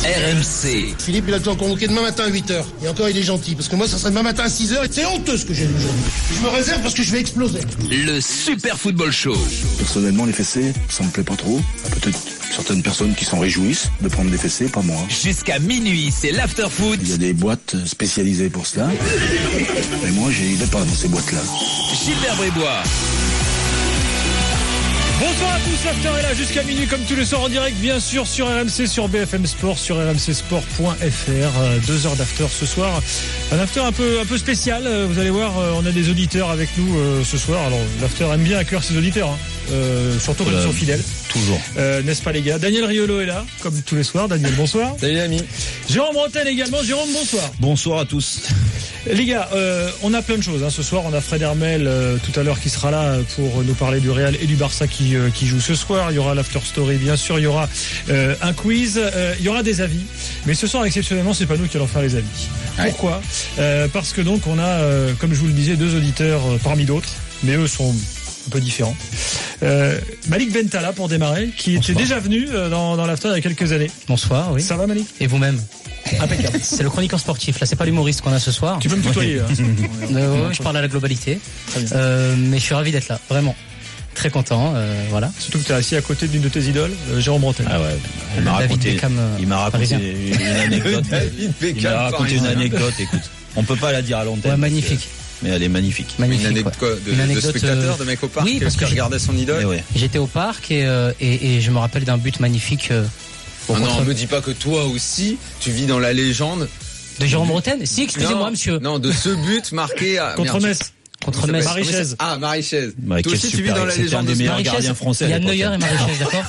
RMC. Philippe, il a toujours convoqué demain matin à 8h. Et encore, il est gentil. Parce que moi, ça serait demain matin à 6h. C'est honteux ce que j'ai lu aujourd'hui. Je me réserve parce que je vais exploser. Le Super Football Show. Personnellement, les fessées, ça me plaît pas trop. Peut-être certaines personnes qui s'en réjouissent de prendre des fessées, pas moi. Jusqu'à minuit, c'est l'After Foot. Il y a des boîtes spécialisées pour cela. Mais moi, j'y vais pas dans ces boîtes-là. Gilbert Brébois. Bonsoir à tous, l'After est là jusqu'à minuit comme tous les soirs en direct, bien sûr sur RMC, sur BFM Sport, sur rmcsport.fr. 2 heures d'After ce soir. Un After un peu spécial, vous allez voir, on a des auditeurs avec nous ce soir. Alors l'After aime bien accueillir ses auditeurs, surtout quand ils sont fidèles. Toujours. N'est-ce pas les gars? Daniel Riolo est là, comme tous les soirs. Daniel, bonsoir. Salut l'ami. Jérôme Bretagne également. Jérôme, bonsoir. Bonsoir à tous. Les gars, on a plein de choses ce soir. On a Fred Hermel tout à l'heure qui sera là pour nous parler du Real et du Barça qui joue ce soir. Il y aura l'After Story bien sûr. Il y aura un quiz. Il y aura des avis. Mais ce soir exceptionnellement, c'est pas nous qui allons faire les avis. Ouais. Pourquoi? Parce que donc on a, comme je vous le disais, 2 auditeurs parmi d'autres, mais eux sont un peu différents. Malik Bentala pour démarrer, qui était déjà venu dans l'After il y a quelques années. Bonsoir, oui. Ça va Malik? Et vous-même? Impeccable. C'est le chroniqueur sportif, là c'est pas l'humoriste qu'on a ce soir. Tu peux me tutoyer je parle à la globalité. Mais je suis ravi d'être là, vraiment. Très content, voilà. Surtout que tu es assis à côté d'une de tes idoles, Jérôme Bretagne. Ah ouais, il m'a raconté une anecdote. Il m'a raconté une anecdote, écoute. On peut pas la dire à l'antenne. Ouais, magnifique. Mais elle est magnifique. Magnifique, une anecdote quoi, de spectateur, de mec au parc, oui, parce que regardait son idole. Ouais. J'étais au parc et je me rappelle d'un but magnifique. Non, me dis pas que toi aussi, tu vis dans la légende. De Jérôme Bretagne? Si, excusez-moi, monsieur. Non, de ce but marqué contre Metz. Contre Metz. Marie-Chaise. Ah, Marie-Chaise. Toi aussi, tu vis dans la légende. C'était un des meilleurs gardiens français. Il y a Neuer et Marie-Chaise, d'accord?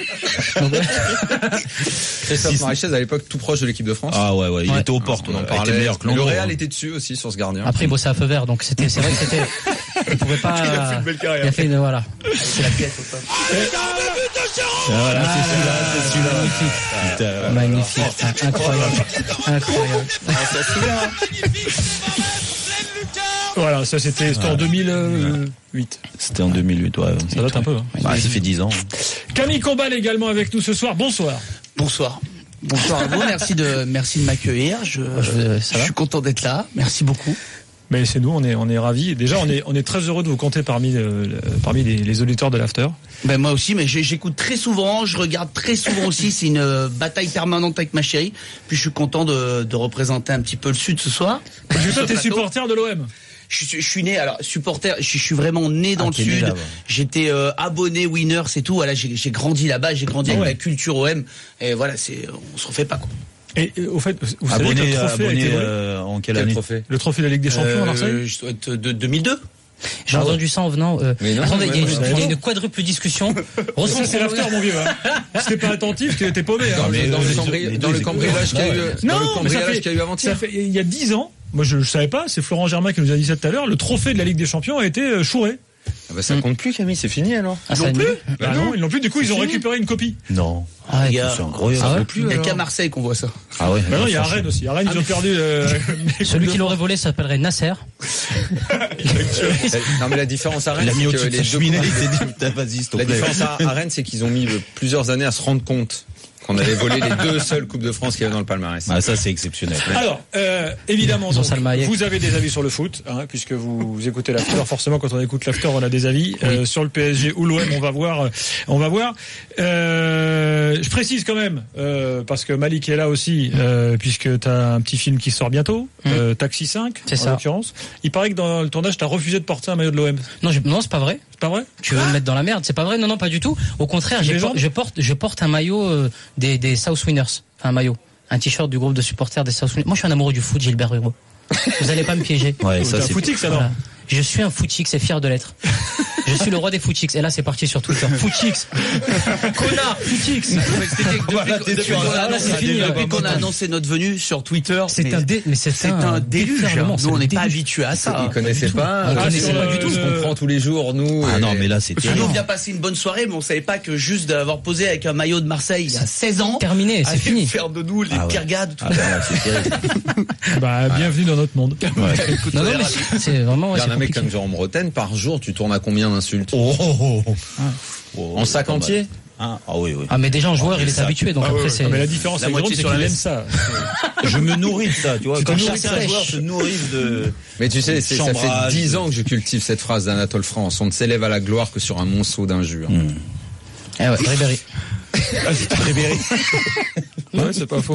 Christophe Marie-Chaise à l'époque tout proche de l'équipe de France. Ah ouais, il était aux portes. On en parlait. Le Real était dessus aussi sur ce gardien. Après, il bossait à feu vert, donc c'est vrai que c'était. Il pouvait pas. Il a fait une belle carrière. Il a fait une, voilà. C'est la pièce au top. Voilà, c'est celui-là. Magnifique. Incroyable. Voilà, ça c'était en 2008. C'était en 2008, ouais. Ça date un peu. Ça fait 10 ans. Camille Combal également avec nous ce soir. Bonsoir. Bonsoir à vous, merci de m'accueillir. Je suis content d'être là. Merci beaucoup. Mais c'est nous, on est ravis. Déjà, on est très heureux de vous compter parmi les auditeurs de l'After. Ben moi aussi, mais j'écoute très souvent, je regarde très souvent aussi. C'est une bataille permanente avec ma chérie. Puis je suis content de représenter un petit peu le Sud ce soir. Parce que toi, t'es supporter de l'OM. Je suis né, alors supporter, je suis vraiment né dans le Sud. Là, ouais. J'étais abonné Winner, c'est tout. Voilà, j'ai grandi là-bas, j'ai grandi avec la culture OM. Et voilà, on se refait pas quoi. Et au fait, vous savez que le trophée a été volé en quelle année? Le trophée de la Ligue des Champions à Marseille. Je dois être de 2002. J'ai entendu ça en venant. Attendez, il y a une quadruple discussion. Ça, c'est l'After, mon vieux. Si t'es pas attentif, t'es paumé. Dans le cambriolage qu'il y a eu. Non, mais qu'il y a eu avant-hier. Il y a 10 ans. Moi, je savais pas. C'est Florent Germain qui nous a dit ça tout à l'heure. Le trophée de la Ligue des Champions a été chouré. Ah bah ça compte plus, Camille, c'est fini alors. Ils l'ont plus. Non, ils l'ont plus. Du coup, ils ont récupéré une copie. Non. C'est incroyable. Il n'y a qu'à Marseille qu'on voit ça. Ah ouais. Non, il y a à Rennes aussi. À Rennes, ils ont perdu. Celui qui l'aurait volé s'appellerait Nasser. Non, mais la différence à Rennes, c'est que la différence à Rennes, c'est qu'ils ont mis plusieurs années à se rendre compte qu'on avait volé les 2 seules Coupes de France qu'il y avait dans le palmarès. Ah, ça, c'est exceptionnel. Alors, évidemment, donc, vous avez des avis sur le foot, puisque vous écoutez l'After. Forcément, quand on écoute l'After, on a des avis sur le PSG ou l'OM. On va voir. Je précise quand même, parce que Malik est là aussi, puisque t'as un petit film qui sort bientôt, Taxi 5, c'est en ça. l'occurrence. Il paraît que dans le tournage, t'as refusé de porter un maillot de l'OM. Non, c'est pas vrai. C'est pas vrai? Tu veux me mettre dans la merde? C'est pas vrai? Non, pas du tout. Au contraire, je porte un maillot des South Winners. Enfin, un maillot. Un t-shirt du groupe de supporters des South Winners. Moi, je suis un amoureux du foot, Gilbert Brébois. Vous allez pas me piéger. Ouais, ça, c'est footix alors. Voilà. Je suis un footix et fier de l'être. Je suis le roi des footix. Et là, c'est parti sur Twitter. Footix. Connard, footix. Depuis qu'on a annoncé notre venue sur Twitter, c'est un déluge. Nous, on n'est pas habitués à ça. Ils connaissaient pas. On connaissait pas du tout. On comprend tous les jours, nous. Ah non, mais là, c'est terrible. Nous, on vient passer une bonne soirée, mais on savait pas que juste d'avoir posé avec un maillot de Marseille il y a 16 ans. Terminé, c'est fini. Faire de nous les pires gars de tout le monde. C'est terrible. Bienvenue dans notre monde. Non, mais c'est vraiment. Un mec comme Jérôme Bretagne, par jour, tu tournes à combien d'insultes? En sac entier? Ah oui. Ah mais déjà en joueur, il est habitué, donc après c'est. Mais la différence avec Jérôme, c'est qu'il aime ça. Je me nourris de ça, tu vois. Quand certains joueurs se nourrissent de. Mais tu sais, ça fait 10 ans que je cultive cette phrase d'Anatole France. On ne s'élève à la gloire que sur un monceau d'injures. Eh ouais, Ribéry. C'est Ribéry. Ouais, c'est pas faux.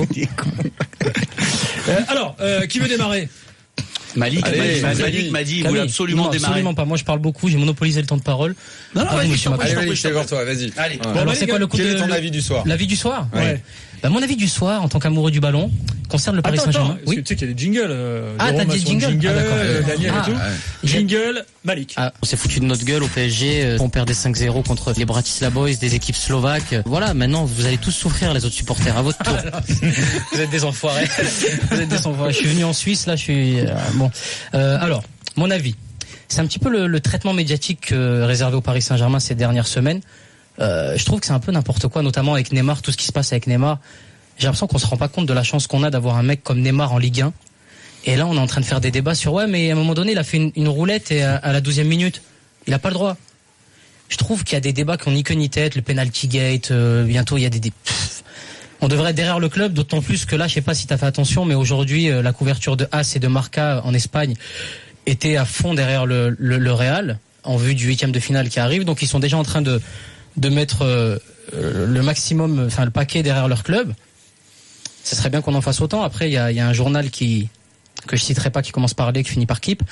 Alors, qui veut démarrer? Malik m'a dit, il voulait absolument démarrer. Absolument pas. Moi, je parle beaucoup. J'ai monopolisé le temps de parole. Non, vas-y, c'est pour toi. Vas-y. Allez. Bon, alors, c'est quoi le coup Quel est ton avis du soir? L'avis du soir? Ouais. Mon avis du soir, en tant qu'amoureux du ballon, concerne le Paris Saint-Germain. Oui. Tu sais qu'il y a des jingles. T'as des jingles? Daniel et tout. Jingle, Malik. On s'est foutu de notre gueule au PSG. On perdait 5-0 contre les Bratislava Boys, des équipes slovaques. Voilà, maintenant, vous allez tous souffrir, les autres supporters, à votre tour. Vous êtes des enfoirés. Je suis venu en Suisse, là, je suis... bon. Alors, mon avis. C'est un petit peu le traitement médiatique réservé au Paris Saint-Germain ces dernières semaines. Je trouve que c'est un peu n'importe quoi, notamment avec Neymar, tout ce qui se passe avec Neymar. J'ai l'impression qu'on se rend pas compte de la chance qu'on a d'avoir un mec comme Neymar en Ligue 1. Et là, on est en train de faire des débats sur mais à un moment donné, il a fait une roulette et à la 12e minute, il a pas le droit. Je trouve qu'il y a des débats qui ont ni queue ni tête, le penalty gate, bientôt il y a on devrait être derrière le club, d'autant plus que là, je sais pas si t'as fait attention, mais aujourd'hui, la couverture de AS et de Marca en Espagne était à fond derrière le Real, en vue du 8e de finale qui arrive. Donc ils sont déjà en train de mettre le maximum, enfin le paquet derrière leur club. Ça serait bien qu'on en fasse autant. Après, il y a un journal que je citerai pas, qui commence par D, qui finit par Keep,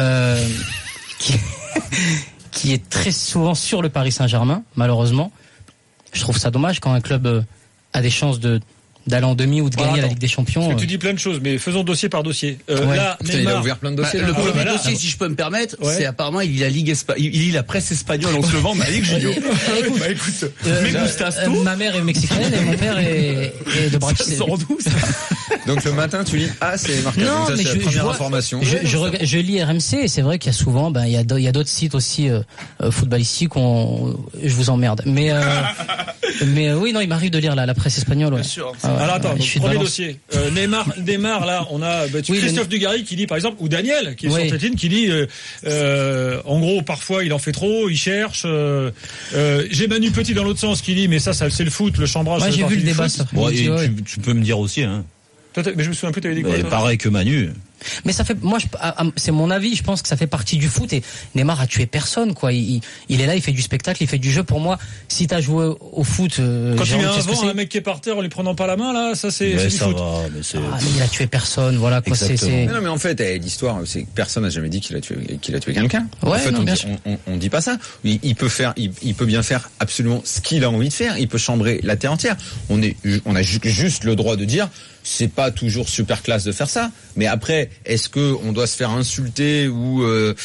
qui est très souvent sur le Paris Saint-Germain, malheureusement. Je trouve ça dommage quand un club a des chances d'aller en demi ou de gagner la Ligue des Champions. Parce que tu dis plein de choses, mais faisons dossier par dossier. Là, Neymar, il a ouvert plein de dossiers. Le premier dossier, si je peux me permettre, c'est apparemment il lit la Ligue il lit la presse espagnole en se levant. Malik Julio. Écoute, me gustas tout. Ma mère est mexicaine et mon père est de Bratislava. Donc le matin, tu lis c'est marqué. Non, mais c'est la première information. Je lis RMC et c'est vrai qu'il y a souvent, il y a d'autres sites aussi footballistiques. Je vous emmerde. Mais oui, non, il m'arrive de lire la presse espagnole. Ouais. Bien sûr. Alors attends, premier dossier. Neymar, là, on a Christophe Dugarry qui dit par exemple, ou Daniel qui est sur Tétine qui dit, en gros, parfois il en fait trop, il cherche. J'ai Manu Petit dans l'autre sens qui dit, mais ça c'est le foot, le chambrage. Moi j'ai vu le débat. Tu peux me dire aussi, hein. Mais je me souviens plus, t'avais dit quoi? Pareil que Manu. Mais ça fait, c'est mon avis, je pense que ça fait partie du foot et Neymar a tué personne, quoi. Il est là, il fait du spectacle, il fait du jeu. Pour moi, si t'as joué au foot, quand tu mets un mec qui est par terre en lui prenant pas la main, là, ça c'est du foot. Mais il a tué personne, voilà, quoi. Non, mais en fait, l'histoire, c'est que personne n'a jamais dit qu'il a tué quelqu'un. Ouais, en fait, on dit pas ça. Il peut bien faire absolument ce qu'il a envie de faire. Il peut chambrer la terre entière. On a juste le droit de dire, c'est pas toujours super classe de faire ça. Mais après, est-ce que on doit se faire insulter ou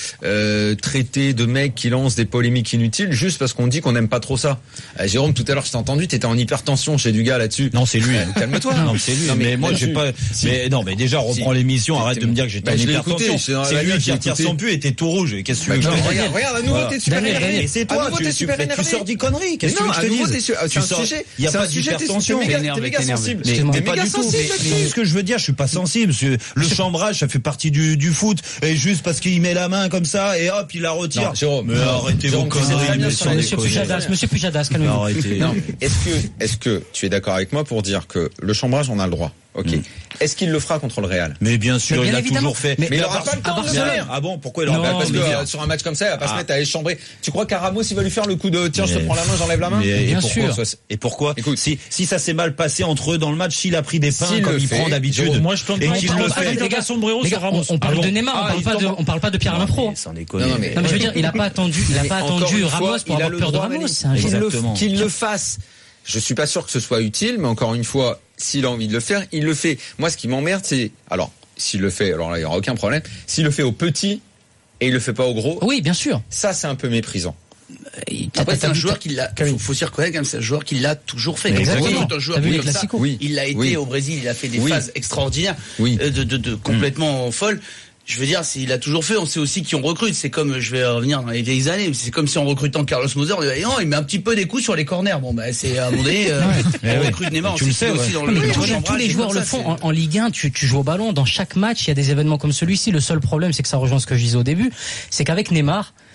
traiter de mecs qui lancent des polémiques inutiles juste parce qu'on dit qu'on n'aime pas trop ça? Jérôme, tout à l'heure, je t'ai entendu, t'étais en hypertension chez du gars là-dessus. Non, c'est lui. Calme-toi. Non, c'est lui. Mais moi, j'ai pas. Mais déjà, reprends l'émission. Arrête de me dire que j'étais en hypertension. C'est lui qui tire son pu et t'es tout rouge. Qu'est-ce que tu veux? Regarde, à nouveau, t'es super énervé. C'est toi, tu sors des conneries. Qu'est-ce que tu veux que je te dise? C'est un sujet. Il y a pas d'hypertension. T'es méga sensible. Mais pas du tout. Ce que je veux dire, je suis pas sensible. Le chambrage, ça fait partie du foot. Et juste parce qu'il met la main comme ça et hop, il la retire. Non, Jérôme, mais arrêtez vos conneries. Monsieur Pujadas, calmez-vous. Arrêtez. Est-ce que tu es d'accord avec moi pour dire que le chambrage, on a le droit? Ok. Est-ce qu'il le fera contre le Real? Mais bien sûr, il a toujours fait. Mais il aura pas le temps de le faire. Ah bon, pourquoi il aura pas? Parce que sur un match comme ça, il va pas se mettre à échambrer. Tu crois qu'à Ramos, il va lui faire le coup de tiens, je te prends la main, j'enlève la main? Bien sûr. Et pourquoi? Écoute, si ça s'est mal passé entre eux dans le match, s'il a pris des pains comme il prend d'habitude. Moi, je plante pas les gars sombrero sur Ramos. On parle de Neymar, on parle pas de Pierre-Alain Pro. Non, mais je veux dire, il a pas attendu Ramos pour avoir peur de Ramos. Qu'il le fasse. Je suis pas sûr que ce soit utile, mais encore une fois, s'il a envie de le faire, il le fait. Moi, ce qui m'emmerde, c'est, alors, s'il le fait, alors là, il y aura aucun problème. S'il le fait au petit et il le fait pas au gros. Oui, bien sûr. Ça, c'est un peu méprisant. Après, c'est un joueur qui l'a, faut s'y reconnaître, c'est un joueur qui l'a toujours fait. Exactement. Un joueur comme ça. Il l'a été au Brésil, il a fait des phases extraordinaires, de complètement folles. Je veux dire, il a toujours fait. On sait aussi qui on recrute. C'est comme, je vais revenir dans les vieilles années. C'est comme si en recrutant Carlos Moser, on dit, non, il met un petit peu des coups sur les corners. Bon, c'est à un moment donné, on recrute Neymar. Tu le sais aussi dans tous les joueurs le font. En Ligue 1, tu joues au ballon. Dans chaque match, il y a des événements comme celui-ci. Le seul problème, c'est que ça rejoint ce que je disais au début. C'est qu'avec Neymar,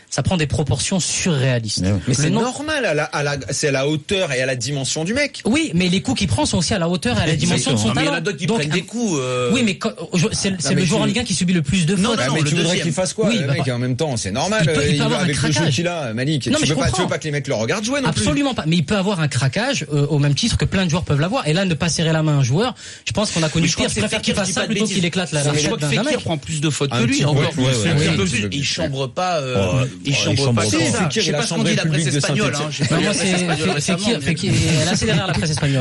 ça prend des proportions surréalistes. Mais c'est normal, c'est à la hauteur et à la dimension du mec. Oui, mais les coups qu'il prend sont aussi à la hauteur et à la dimension de son talent. Mais il y en a d'autres qui prennent des coups. Oui, mais c'est le joueur en Ligue 1 qui subit le plus de fautes. Non, mais tu voudrais qu'il fasse quoi, le mec, en même temps, c'est normal. Il peut avoir avec un craquage. Le jeu qu'il a, Malik. Non, tu veux pas que les mecs le regardent jouer non plus. Absolument pas. Mais il peut avoir un craquage au même titre que plein de joueurs peuvent l'avoir. Et là, ne pas serrer la main à un joueur, je pense qu'on a connu pire. Je préfère qu'il fasse ça plutôt qu'il éclate la Je crois que Fekir prend plus de fautes que lui encore. Il chambre pas. Il chambre pas. Je sais pas ce qu'on dit la presse espagnole. Moi, c'est Fekir. Elle a accéléré la presse espagnole.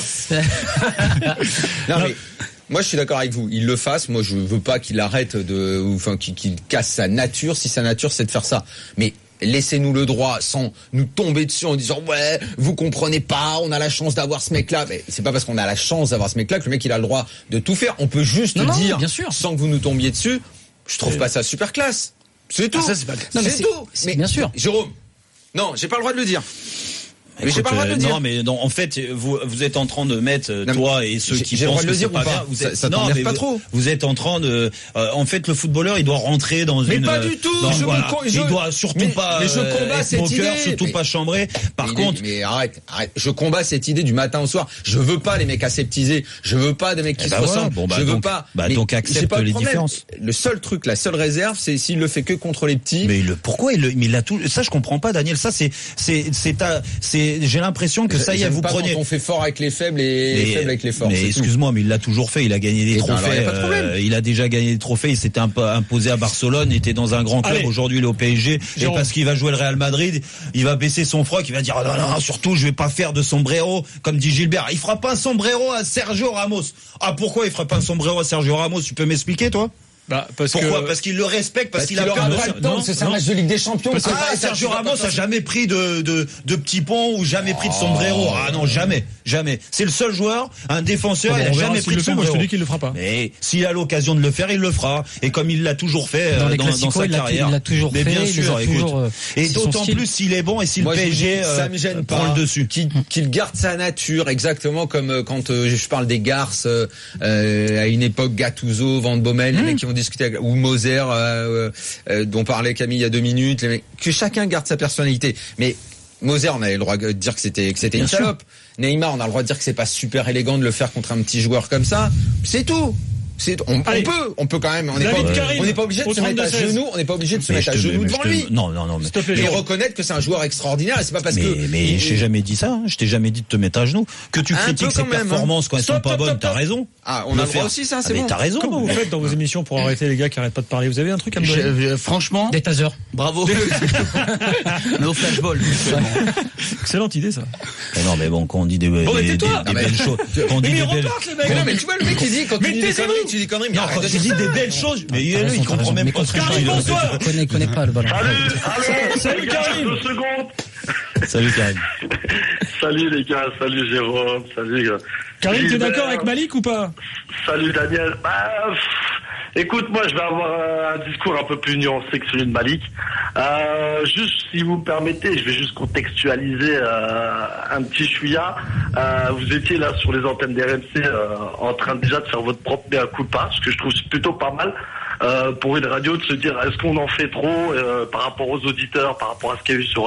Non mais. Moi, je suis d'accord avec vous. Il le fasse. Moi, je veux pas qu'il arrête qu'il casse sa nature. Si sa nature, c'est de faire ça. Mais laissez-nous le droit sans nous tomber dessus en disant ouais, vous comprenez pas, on a la chance d'avoir ce mec-là. Mais c'est pas parce qu'on a la chance d'avoir ce mec-là que le mec il a le droit de tout faire. On peut juste dire, bien sûr, sans que vous nous tombiez dessus. Je trouve pas ça super classe. C'est tout. Ça, c'est pas... c'est tout. Mais bien sûr. Jérôme. Non, j'ai pas le droit de le dire. Mais j'ai pas le droit de le dire. Non, mais en fait, vous êtes en train de mettre toi et ceux qui pensent que c'est pas bien. Ça t'emmerde pas trop. Vous êtes en train de. En fait, le footballeur, il doit rentrer dans une. Mais pas du tout. Il doit surtout pas. Mais je combats cette idée. Surtout pas chambrer. Par contre. Mais arrête. Je combats cette idée du matin au soir. Je veux pas les mecs aseptisés. Je veux pas des mecs qui se ressemblent. Je veux pas. Donc accepte les différences. Le seul truc, la seule réserve, c'est s'il le fait que contre les petits. Mais pourquoi il a tout. Ça, je comprends pas, Daniel. Ça, j'ai l'impression que ça y est, vous prenez. On fait fort avec les faibles et les faibles avec les forts. Mais excuse-moi, mais il l'a toujours fait. Il a gagné des trophées. Il a déjà gagné des trophées. Il s'était imposé à Barcelone. Il était dans un grand club. Aujourd'hui, il est au PSG. Et parce qu'il va jouer le Real Madrid, il va baisser son froc. Il va dire non, surtout, je vais pas faire de sombrero, comme dit Gilbert. Il fera pas un sombrero à Sergio Ramos. Ah, pourquoi il ferait pas un sombrero à Sergio Ramos? Tu peux m'expliquer, toi? Pourquoi? Parce qu'il le respecte, parce qu'il a peur de c'est un match de Ligue des Champions. Sergio Ramos a jamais pris de petits ponts ou jamais pris de sombrero. Ah non, jamais. C'est le seul joueur, un défenseur, il a jamais pris de sombrero. Moi, je te dis qu'il le fera pas. Mais s'il a l'occasion de le faire, il le fera. Et comme il l'a toujours fait dans sa carrière. Il l'a toujours fait. Bien sûr, écoute. Et d'autant plus s'il est bon et si le PSG prend le dessus. Qu'il garde sa nature, exactement comme quand je parle des garces à une époque, Gattuso, Van Bommel, les mecs qui ont discuté ou Moser dont parlait Camille il y a 2 minutes, les mecs, que chacun garde sa personnalité. Mais Moser, on avait le droit de dire que c'était une salope. Neymar, on a le droit de dire que c'est pas super élégant de le faire contre un petit joueur comme ça. C'est tout. On peut quand même. On n'est pas obligé de se mettre à genoux. On n'est pas obligé de se mettre à genoux devant lui. Non. Mais reconnaître que c'est un joueur extraordinaire. Et c'est pas parce que. Mais je t'ai jamais dit ça. Je t'ai jamais dit de te mettre à genoux. Que tu critiques ses performances quand elles sont pas bonnes. T'as raison. Ah, on a le droit aussi, ça. C'est bon. T'as raison. Comment vous faites dans vos émissions pour arrêter les gars qui arrêtent pas de parler? Vous avez un truc à me donner? Franchement, des tasers. Bravo. Mais au flashball. Excellente idée, ça. Non, mais bon, quand on dit des belles choses. Mais ils repartent, les mecs. Non, mais tu vois, le mec, il dit quand tu dis des conneries, tu dis conneries. Non, quand tu dis des belles choses, mais il comprend même pas ce que je dis. Bonsoir. Il connaît pas le ballon. Salut Karim. 2 secondes. Salut Karim. Salut les gars, salut Jérôme, salut. Karim, t'es d'accord avec Malik ou pas? Salut Daniel. Écoute, moi je vais avoir un discours un peu plus nuancé que celui de Malik. Juste, si vous me permettez, je vais juste contextualiser un petit chouïa. Vous étiez là sur les antennes d'RMC en train déjà de faire votre propre mea culpa, ce que je trouve plutôt pas mal. Pour une radio de se dire est-ce qu'on en fait trop par rapport aux auditeurs, par rapport à ce qu'il y a eu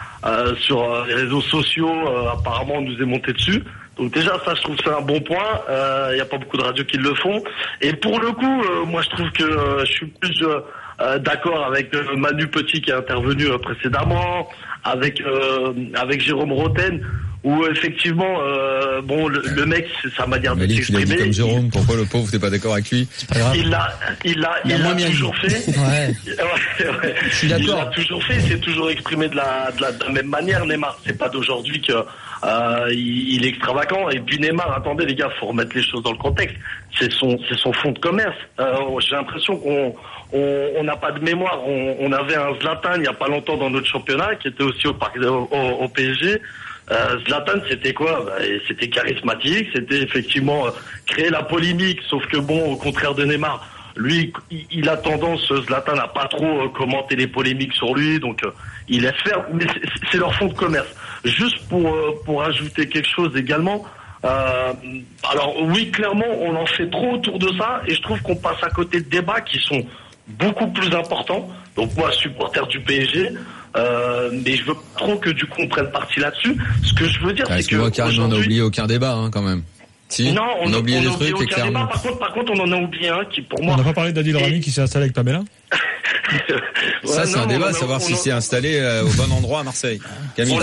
sur les réseaux sociaux, apparemment on nous est monté dessus. Donc déjà ça je trouve que c'est un bon point, il n'y a pas beaucoup de radios qui le font. Et pour le coup, moi je trouve que je suis plus d'accord avec Manu Petit qui est intervenu précédemment, avec Jérôme Roten, où effectivement le mec c'est sa manière de s'exprimer. Il a dit comme Jérôme, pourquoi le pauvre t'es pas d'accord avec lui? C'est pas grave. Il l'a toujours fait. Ouais. Je suis d'accord. Il l'a toujours fait, c'est toujours exprimé de la même manière. Neymar, c'est pas d'aujourd'hui que il est extravagant. Et puis Neymar, attendez les gars, faut remettre les choses dans le contexte. C'est son fond de commerce. J'ai l'impression qu'on n'a pas de mémoire. On avait un Zlatan il y a pas longtemps dans notre championnat qui était aussi au PSG. Zlatan, c'était quoi? C'était charismatique, c'était effectivement créer la polémique, sauf que bon, au contraire de Neymar, lui, il a tendance, Zlatan n'a pas trop commenté les polémiques sur lui, donc il laisse faire, mais c'est leur fond de commerce. Juste pour ajouter quelque chose également, alors oui, clairement, on en fait trop autour de ça, et je trouve qu'on passe à côté de débats qui sont beaucoup plus important. Donc moi, supporter du PSG, mais je veux trop que du coup on prenne parti là-dessus. Ce que je veux dire, c'est que Karim, on n'a oublié aucun débat quand même. Si, non, on a oublié des trucs, aucun clairement. débat. Par contre, on en a oublié un qui, pour moi... On n'a pas parlé d'Adil Rami qui s'est installé avec Pamela. Ça, c'est un débat, savoir s'il s'est installé au bon endroit à Marseille. Camille,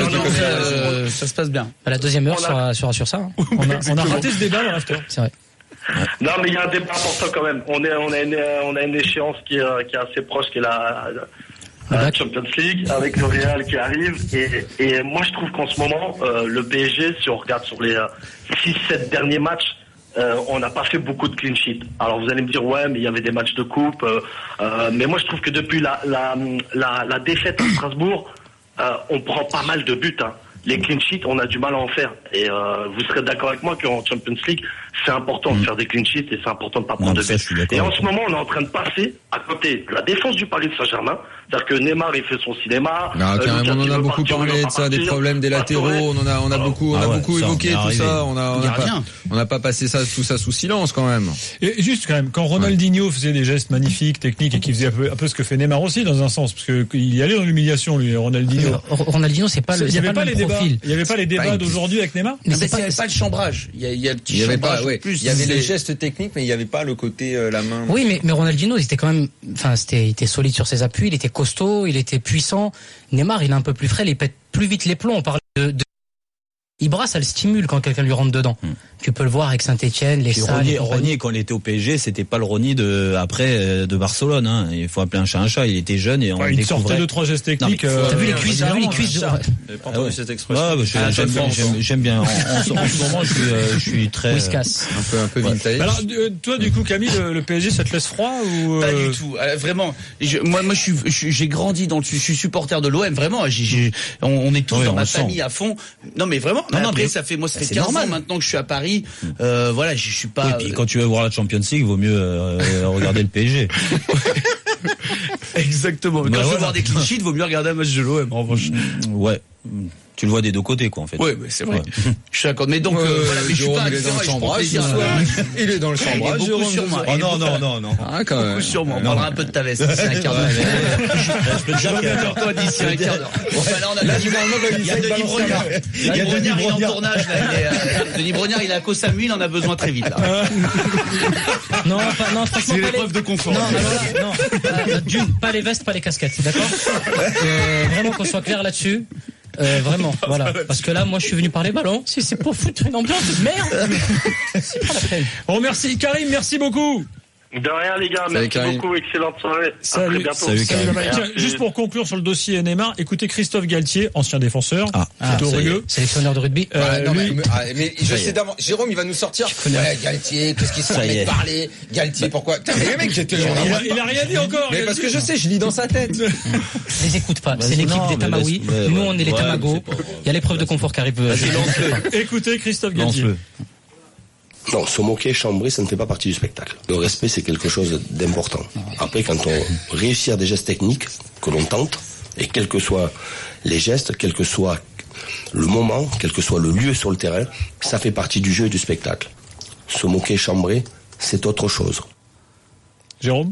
ça se passe bien. À la deuxième heure sera sur ça. Hein. On a raté ce débat dans l'after. C'est vrai. Non, mais il y a un débat important quand même. On a une échéance qui est assez proche, qui est la Champions League, avec le Real qui arrive. Et moi, je trouve qu'en ce moment, le PSG, si on regarde sur les 6-7 derniers matchs, on n'a pas fait beaucoup de clean sheet. Alors vous allez me dire ouais, mais il y avait des matchs de coupe. Mais moi, je trouve que depuis la défaite à Strasbourg, on prend pas mal de buts. Hein. Les clean sheets, on a du mal à en faire. Et vous serez d'accord avec moi qu'en Champions League, c'est important de faire des clean sheets et c'est important de ne pas prendre de buts. Et en ce moment, on est en train de passer à côté de la défense du Paris Saint-Germain. C'est-à-dire que Neymar, il fait son cinéma. Non, carrément, on en a beaucoup parlé de ça, des problèmes des latéraux. On a beaucoup évoqué tout ça. On n'a pas passé tout ça sous silence quand même. Et juste quand même, quand Ronaldinho faisait des gestes magnifiques, techniques, et qu'il faisait un peu ce que fait Neymar aussi dans un sens, parce que il y allait dans l'humiliation, lui, Ronaldinho. Ronaldinho, c'est pas le. Il y avait pas les débats. Il y avait pas les débats d'aujourd'hui avec Neymar. Mais il n'y avait pas le chambrage. Il y a le petit chambrage. Il y avait les gestes techniques, mais il n'y avait pas le côté la main. Oui, mais Ronaldinho, il était quand même, il était solide sur ses appuis, il était costaud, il était puissant. Neymar, il est un peu plus frais, il pète plus vite les plombs. On parle de Ibra, ça le stimule quand quelqu'un lui rentre dedans. Tu peux le voir avec Saint-Etienne, les Salles. Rony, quand il était au PSG, c'était pas le Rony de Barcelone. Hein. Il faut appeler un chat un chat. Il était jeune et on il sortait 2-3 gestes techniques. T'as vu les cuisses, J'avais pas entendu cette expression. J'aime bien. En ce moment, je suis très un peu vintage. Alors toi, du coup, Camille, le PSG, ça te laisse froid ou Pas du tout. Vraiment. Moi, j'ai grandi je suis supporter de l'OM. Vraiment. On est tous dans ma famille à fond. Non, mais vraiment. Après, ça fait 15 ans maintenant que je suis à Paris. Voilà, je suis pas. Oui, puis quand tu veux voir la Champions League, vaut mieux regarder le PSG. Exactement. Quand tu veux voir des clean sheets, vaut mieux regarder un match de l'OM. En revanche. Ouais. Tu le vois des deux côtés, quoi, en fait. Oui, c'est vrai. Ouais. Je suis d'accord. Mais donc, voilà, mais je suis pas dans le chambrage. Il est dans le chambrage. Il est beaucoup sur moi. Oh non. Ah, quand même. Beaucoup sur moi. On parlera un peu de ta veste. C'est un quart d'heure. Je peux te dire que toi d'ici un quart d'heure. Là, on a il y a Denis Brognard. Il y a Denis Brognard, il est en tournage, là. Denis Brognard, il est à Koh Samui, il en a besoin très vite, là. Non, franchement. C'est l'épreuve de confort. Non, pas les vestes, pas les casquettes. D'accord? Vraiment qu'on soit clair là-dessus. Vraiment, voilà. Parce que là, moi, je suis venu par les ballons. Si c'est pour foutre une ambiance de merde, c'est pas la peine. On remercie Karim, merci beaucoup. De rien, les gars. Merci beaucoup. Excellente soirée. Salut. À très bientôt. Salut, Tiens, juste pour conclure sur le dossier Neymar, écoutez Christophe Galtier, ancien défenseur, plutôt rugueux, sélectionneur de rugby. Mais je sais d'avant. Jérôme, il va nous sortir. Ouais, Galtier, qu'est-ce qu'il se permet de parler? Galtier, pourquoi? Mais le mec, il a rien dit encore. Mais parce que je sais, je lis dans sa tête. Je les écoute pas. C'est l'équipe des Tamaoui. Nous, on est les Tamago. Il y a l'épreuve de confort qui arrive. Écoutez Christophe Galtier. Non, se moquer, chambrer, ça ne fait pas partie du spectacle. Le respect, c'est quelque chose d'important. Après, quand on réussit à des gestes techniques que l'on tente, et quels que soient les gestes, quel que soit le moment, quel que soit le lieu sur le terrain, ça fait partie du jeu et du spectacle. Se moquer, chambrer, c'est autre chose. Jérôme,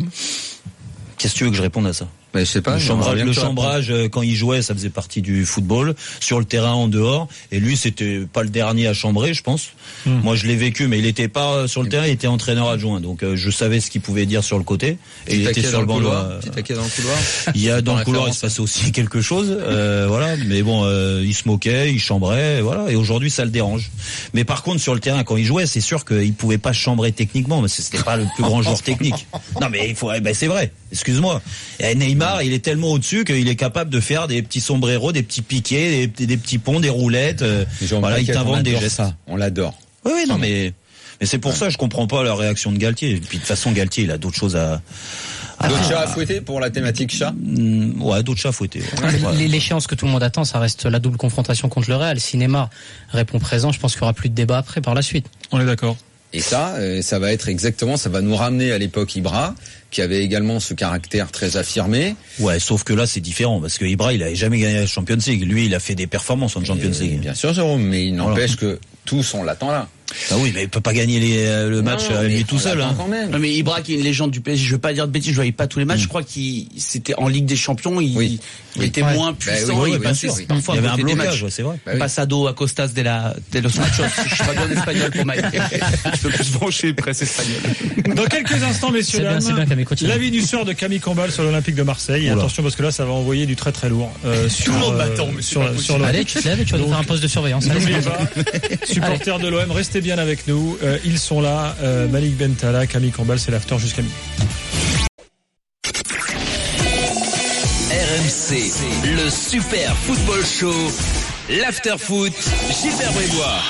qu'est-ce que tu veux que je réponde à ça? Je sais pas. Le chambrage, quand il jouait, ça faisait partie du football. Sur le terrain, en dehors. Et lui, c'était pas le dernier à chambrer, je pense. Moi, je l'ai vécu, mais il était pas sur le terrain, il était entraîneur adjoint. Donc, je savais ce qu'il pouvait dire sur le côté. Et il était sur le banc. Petit taquet dans le couloir. Dans le couloir, il se passait aussi quelque chose. Voilà. Mais bon, il se moquait, il chambrait, voilà. Et aujourd'hui, ça le dérange. Mais par contre, sur le terrain, quand il jouait, c'est sûr qu'il pouvait pas chambrer techniquement, parce que c'était pas le plus grand joueur technique. Non, mais c'est vrai. Excuse-moi. Et Neymar, il est tellement au-dessus qu'il est capable de faire des petits sombreros, des petits piquets, des petits ponts, des roulettes. Voilà, il t'invente des gestes. On l'adore. Oui, non, mais c'est pour ça, je comprends pas la réaction de Galtier. Et puis de toute façon, Galtier, il a d'autres choses à. D'autres chats à fouetter pour la thématique chat. Ouais, d'autres chats à fouetter. L'échéance que tout le monde attend, ça reste la double confrontation contre le Real. Si Neymar répond présent, je pense qu'il y aura plus de débat après par la suite. On est d'accord. Et ça va être exactement, ça va nous ramener à l'époque Ibra, qui avait également ce caractère très affirmé. Ouais, sauf que là, c'est différent, parce que Ibra, il avait jamais gagné la Champions League. Lui, il a fait des performances en Champions League. Bien sûr, Jérôme, mais il n'empêche que tous, on l'attend là. Ah oui, mais il peut pas gagner le match lui tout seul. Hein. Non, mais Ibra qui est une légende du PSG, je veux pas dire de bêtises, je voyais pas tous les matchs. Je crois qu'il c'était en Ligue des Champions, il était moins puissant. Il y avait un blocage, c'est vrai. Passado a costas de los machos. Je suis pas bien espagnol pour Mike. Je peux plus se brancher presse espagnole. Dans quelques instants, messieurs dames, l'avis du soir de Camille Combal sur l'Olympique de Marseille. Attention parce que là, ça va envoyer du très très lourd. Tout le monde m'attend, mais sur allez, tu te lèves et tu vas nous faire un poste de surveillance. N'oubliez pas, supporters de l'OM, restez bien avec nous. Ils sont là. Malik Bentala, Camille Combal, c'est l'after jusqu'à midi. RMC, le super football show, l'after foot, Gilbert Brébois.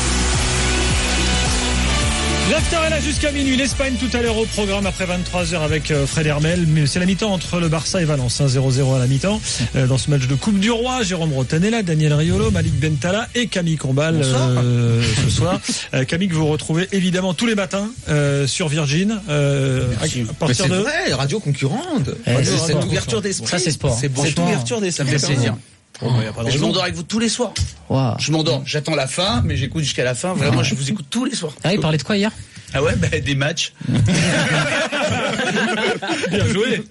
L'after est là jusqu'à minuit. L'Espagne tout à l'heure au programme après 23h avec Fred Hermel. Mais c'est la mi-temps entre le Barça et Valence. 0-0 à la mi-temps. Dans ce match de Coupe du Roi, Jérôme Rotanella, Daniel Riolo, Malik Bentala et Camille Combal ce soir. Camille que vous retrouvez évidemment tous les matins sur Virgin. À partir de vrai, radio concurrente. C'est une ouverture d'esprit. Ça c'est sport. C'est une ouverture d'esprit. Ça me fait plaisir. Je m'endors avec vous tous les soirs. Wow. Je m'endors, j'attends la fin, mais j'écoute jusqu'à la fin. Vraiment, je vous écoute tous les soirs. Ah, il parlait de quoi hier? Ah ouais, des matchs. Bien joué.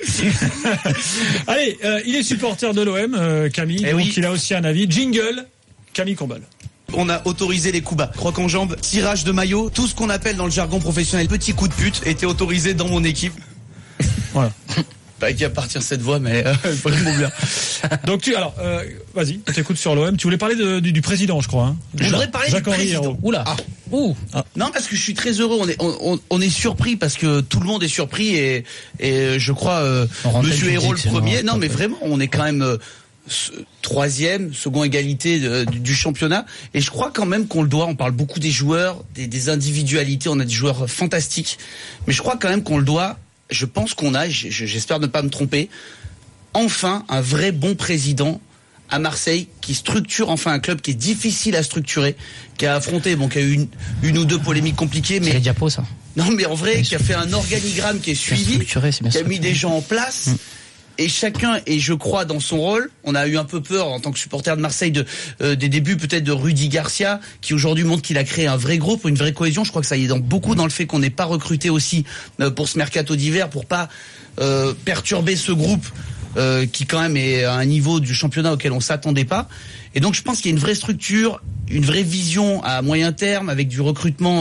Allez, il est supporter de l'OM, Camille, donc il a aussi un avis. Jingle, Camille Combal. On a autorisé les coups bas, croc en jambe, tirage de maillot, tout ce qu'on appelle dans le jargon professionnel petit coup de pute était autorisé dans mon équipe. Voilà. Pas qui appartient à cette voix, mais vraiment bien. Donc vas-y, on t'écoute sur l'OM. Tu voulais parler du président, je crois. Hein. Je voudrais parler du président. Oula. Non, parce que je suis très heureux. On est surpris parce que tout le monde est surpris et je crois Monsieur Hérault le premier. Non, mais vraiment, on est quand même troisième, second égalité du championnat. Et je crois quand même qu'on le doit. On parle beaucoup des joueurs, des individualités. On a des joueurs fantastiques, mais je crois quand même qu'on le doit. Je pense qu'on a, j'espère ne pas me tromper, enfin un vrai bon président à Marseille qui structure enfin un club qui est difficile à structurer, qui a affronté, qui a eu une ou deux polémiques compliquées, mais c'est les diapos ça. Non, mais en vrai, qui a fait un organigramme qui est suivi, qui a mis des gens en place. Et chacun est, je crois, dans son rôle. On a eu un peu peur en tant que supporter de Marseille des débuts peut-être de Rudy Garcia, qui aujourd'hui montre qu'il a créé un vrai groupe, une vraie cohésion. Je crois que ça y est beaucoup dans le fait qu'on n'ait pas recruté aussi pour ce mercato d'hiver, pour pas perturber ce groupe qui quand même est à un niveau du championnat auquel on s'attendait pas. Et donc je pense qu'il y a une vraie structure, une vraie vision à moyen terme avec du recrutement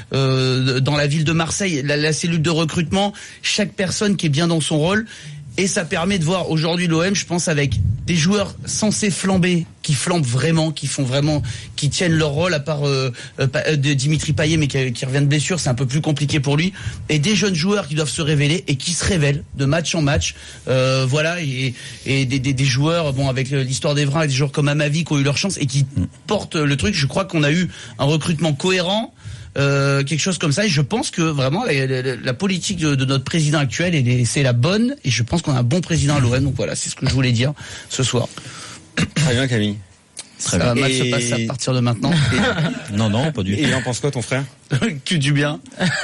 dans la ville de Marseille, la cellule de recrutement, chaque personne qui est bien dans son rôle. Et ça permet de voir aujourd'hui l'OM, je pense, avec des joueurs censés flamber, qui flambent vraiment, qui tiennent leur rôle, à part de Dimitri Payet, mais qui revient de blessure, c'est un peu plus compliqué pour lui. Et des jeunes joueurs qui doivent se révéler et qui se révèlent de match en match. Voilà, et des joueurs, avec l'histoire d'Evra, des joueurs comme Amavi qui ont eu leur chance et qui portent le truc. Je crois qu'on a eu un recrutement cohérent. Quelque chose comme ça, et je pense que vraiment la politique de notre président actuel c'est la bonne, et je pense qu'on a un bon président à l'OM. Donc voilà, c'est ce que je voulais dire ce soir. Très bien, Camille. Ça va se passer à partir de maintenant. Non, pas du tout. Et il en pense quoi, ton frère? Que du bien.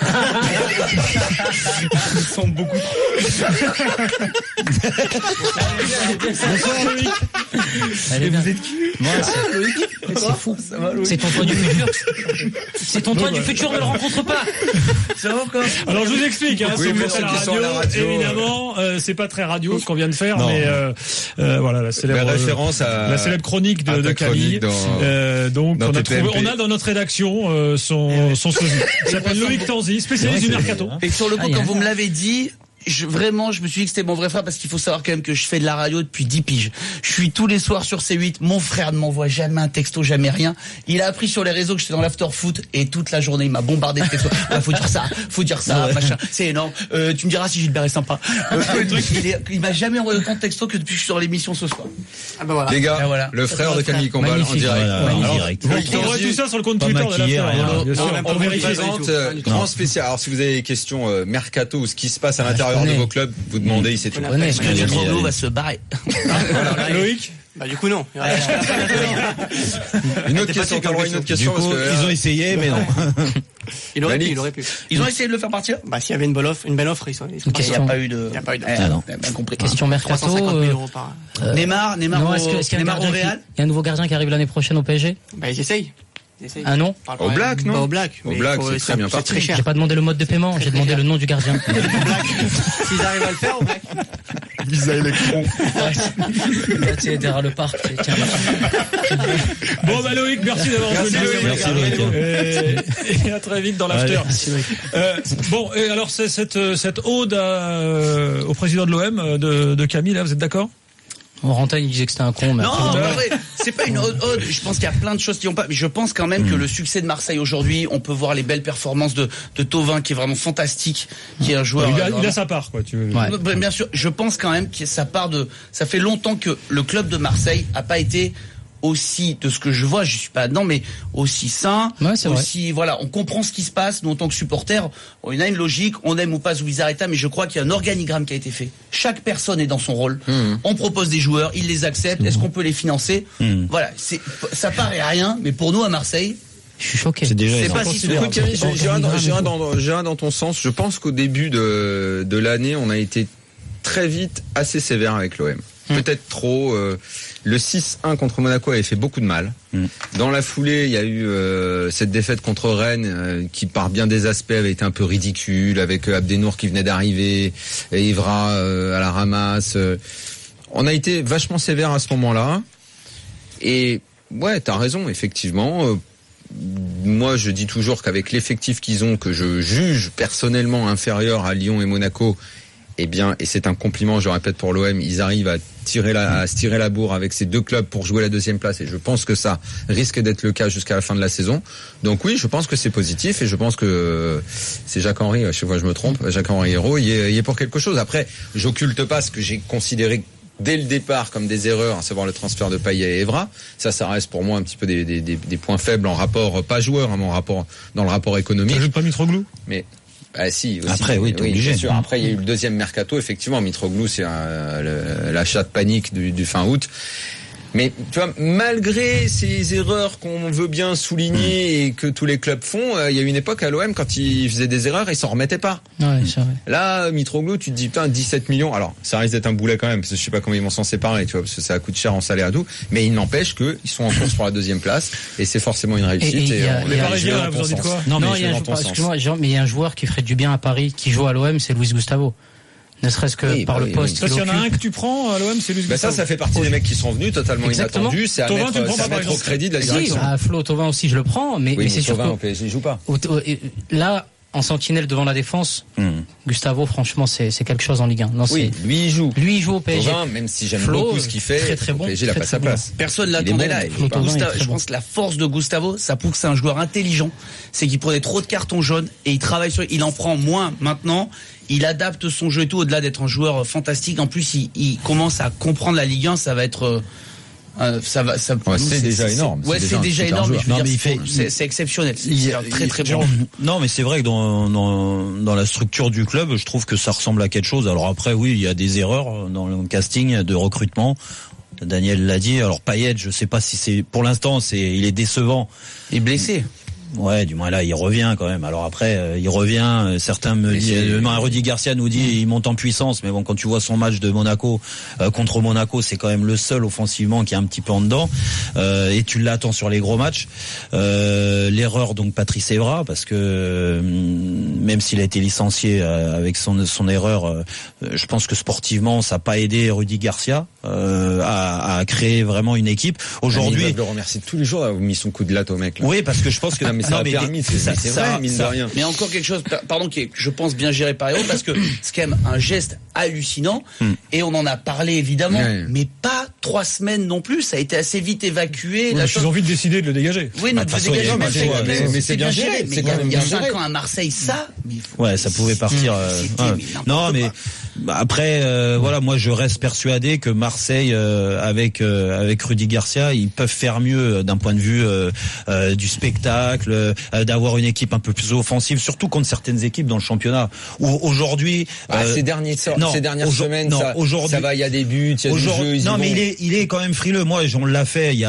Il semble beaucoup trop. Bonsoir Loïc. Allez, vous êtes qui? Moi, c'est fou. C'est ton toit du futur. C'est ton toit du futur, ne le rencontre pas. Ça va encore? Alors je vous explique, si vous pour êtes ceux à qui sont à la radio, évidemment, c'est pas très radio ce qu'on vient de faire, Non. mais voilà la célèbre référence à la célèbre chronique de Camille. Donc on a dans notre rédaction son sosie. Il s'appelle Loïc Tanzi, spécialiste du mercato. Et sur le coup, quand vous me l'avez dit, je me suis dit que c'était mon vrai frère, parce qu'il faut savoir quand même que je fais de la radio depuis 10 piges. Je suis tous les soirs sur C8. Mon frère ne m'envoie jamais un texto, jamais rien. Il a appris sur les réseaux que j'étais dans l'after foot, et toute la journée il m'a bombardé de textos. Faut dire ça, machin. C'est énorme. Tu me diras si Gilbert est sympa. Il m'a jamais envoyé autant de textos que depuis que je suis sur l'émission ce soir. Ah ben voilà. Les gars, le frère de Camille Combal en direct. Vous retrouverez tout ça sur le compte Twitter de l'after. On vous présente grand spécial. Alors si vous avez des questions mercato ou ce qui se passe à l'intérieur de vos clubs, vous demandez, il sait tout. Est-ce que Dutroux va se barrer? Loïc? Bah du coup non. Une autre question, Du coup, ils ont essayé, mais non. Il aurait pu. Ils ont essayé de le faire partir? Bah s'il y avait une belle offre, ils sont il n'y a pas eu de. Bien compris. Question mercato. 350 000 euros par. Neymar Est-ce qu'il y a au Real. un nouveau gardien qui arrive l'année prochaine au PSG? Bah ils essayent. Ah non. Au Black, non? Pas au Black. Au Black, c'est très bien parti. J'ai pas demandé le mode de paiement, j'ai demandé le nom du gardien. S'ils arrivent à le faire, au Black. Visa électron. Ouais. Derrière le parc. Bon, bah Loïc, merci d'avoir joué. Et à très vite dans l'after. Bon, et alors cette ode au président de l'OM de Camille, là, vous êtes d'accord? Rantaine, il disait que c'était un con. Mais non, en vrai, c'est pas une ode. Je pense qu'il y a plein de choses qui ont pas. Mais je pense quand même que le succès de Marseille aujourd'hui, on peut voir les belles performances de Thauvin, qui est vraiment fantastique, qui est un joueur. Il a sa part, quoi. Ouais. Bien sûr. Je pense quand même que ça part de. Ça fait longtemps que le club de Marseille a pas été aussi, de ce que je vois, je suis pas dedans, mais aussi sain, aussi, voilà, on comprend ce qui se passe, nous, en tant que supporters, on a une logique, on aime ou pas Zubizarreta, mais je crois qu'il y a un organigramme qui a été fait. Chaque personne est dans son rôle. On propose des joueurs, ils les acceptent, est-ce qu'on peut les financer? Voilà, ça paraît rien, mais pour nous, à Marseille, je suis choqué. C'est déjà pas si j'irai dans ton sens. Je pense qu'au début de l'année, on a été très vite assez sévère avec l'OM. Peut-être trop. Le 6-1 contre Monaco avait fait beaucoup de mal. Dans la foulée, il y a eu cette défaite contre Rennes qui, par bien des aspects, avait été un peu ridicule, avec Abdenour qui venait d'arriver, et Evra à la ramasse. On a été vachement sévère à ce moment-là. Et ouais, t'as raison, effectivement. Moi, je dis toujours qu'avec l'effectif qu'ils ont, que je juge personnellement inférieur à Lyon et Monaco, eh bien, et c'est un compliment, je répète, pour l'OM, ils arrivent à se tirer la bourre avec ces deux clubs pour jouer la deuxième place, et je pense que ça risque d'être le cas jusqu'à la fin de la saison. Donc oui, je pense que c'est positif, et je pense que c'est Jacques-Henri, chaque fois je me trompe, Jacques-Henri Hérault, il est pour quelque chose. Après, j'occulte pas ce que j'ai considéré dès le départ comme des erreurs, à savoir le transfert de Payet et Evra. Ça reste pour moi un petit peu des points faibles en rapport, pas joueur, hein, mais en rapport, dans le rapport économique. T'ajoutes pas Mitroglou? Mais ah si, aussi. Après oui, t'es obligé. Bien sûr. Après il y a eu le deuxième mercato, effectivement. Mitroglou, c'est l'achat de panique du fin août. Mais tu vois, malgré ces erreurs qu'on veut bien souligner et que tous les clubs font, il y a eu une époque à l'OM, quand ils faisaient des erreurs, ils s'en remettaient pas. Ouais, c'est vrai. Là, Mitroglou, tu te dis, putain, 17 millions. Alors, ça risque d'être un boulet quand même, parce que je sais pas comment ils vont s'en séparer, tu vois, parce que ça coûte cher en salaire et tout. Mais il n'empêche qu'ils sont en course pour la deuxième place, et c'est forcément une réussite. Les Parisiens, vous en dites quoi? Non, mais il y a un joueur qui ferait du bien à Paris, qui joue à l'OM, c'est Luis Gustavo. Ne serait-ce que par le poste. S'il y en a un que tu prends à l'OM, c'est Luis Gustavo. Ça fait partie des mecs qui sont venus totalement inattendus. C'est à mettre au crédit de la direction. Flo Thauvin aussi, je le prends, mais c'est sûr que il joue pas. Là, en sentinelle devant la défense, Gustavo, franchement, c'est quelque chose en Ligue 1. Non, lui il joue. Lui il joue au PSG. Thauvin, même si j'aime beaucoup ce qu'il fait, très, très bon, au PSG, il a pas sa place. Personne l'attendait là. Je pense que la force de Gustavo, ça prouve que c'est un joueur intelligent. C'est qu'il prenait trop de cartons jaunes et il travaille sur. Il en prend moins maintenant. Il adapte son jeu et tout, au-delà d'être un joueur fantastique. En plus, il commence à comprendre la Ligue 1, ça va être. C'est déjà énorme. Ouais, c'est déjà énorme. C'est exceptionnel. C'est très très bon. Non, mais c'est vrai que dans la structure du club, je trouve que ça ressemble à quelque chose. Alors après, oui, il y a des erreurs dans le casting de recrutement. Daniel l'a dit. Alors Payet, je sais pas si c'est pour l'instant, il est décevant. Il est blessé. Ouais, du moins là, il revient quand même. Alors après, il revient. Certains me disent, Rudy Garcia nous dit, il monte en puissance. Mais bon, quand tu vois son match de Monaco contre Monaco, c'est quand même le seul offensivement qui est un petit peu en dedans. Et tu l'attends sur les gros matchs. L'erreur donc Patrice Evra, parce que même s'il a été licencié avec son erreur, je pense que sportivement, ça n'a pas aidé Rudy Garcia à créer vraiment une équipe. Aujourd'hui, je le remercie tous les jours d'avoir mis son coup de latte au mec. Là. Oui, parce que je pense que ça a permis, c'est vrai, mine de rien. Mais encore quelque chose, pardon, qui est, je pense, bien géré par Hérault, parce que c'est quand même un geste hallucinant, et on en a parlé évidemment, mais pas 3 semaines non plus, ça a été assez vite évacué. Ils ont vite décidé de le dégager. Oui, de dégager, mais c'est bien géré. Mais il y a 5 ans à Marseille, ça. Ouais, ça pouvait partir. Non, mais après, voilà, moi je reste persuadé que Marseille, avec Rudy Garcia, ils peuvent faire mieux d'un point de vue du spectacle, d'avoir une équipe un peu plus offensive, surtout contre certaines équipes dans le championnat. Où aujourd'hui, ces dernières semaines, ça va, il y a des buts, il y a du jeu. Non, mais il est quand même frileux. Moi, on l'a fait il y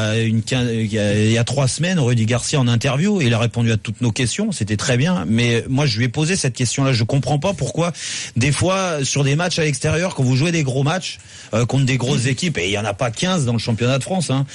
a 3 semaines, Rudy Garcia en interview, et il a répondu à toutes nos questions. C'était très bien. Mais moi, je lui ai posé cette question-là. Je comprends pas pourquoi des fois sur des matchs à l'extérieur, quand vous jouez des gros matchs contre des grosses équipes, et il y en a pas 15 dans le championnat de France, hein,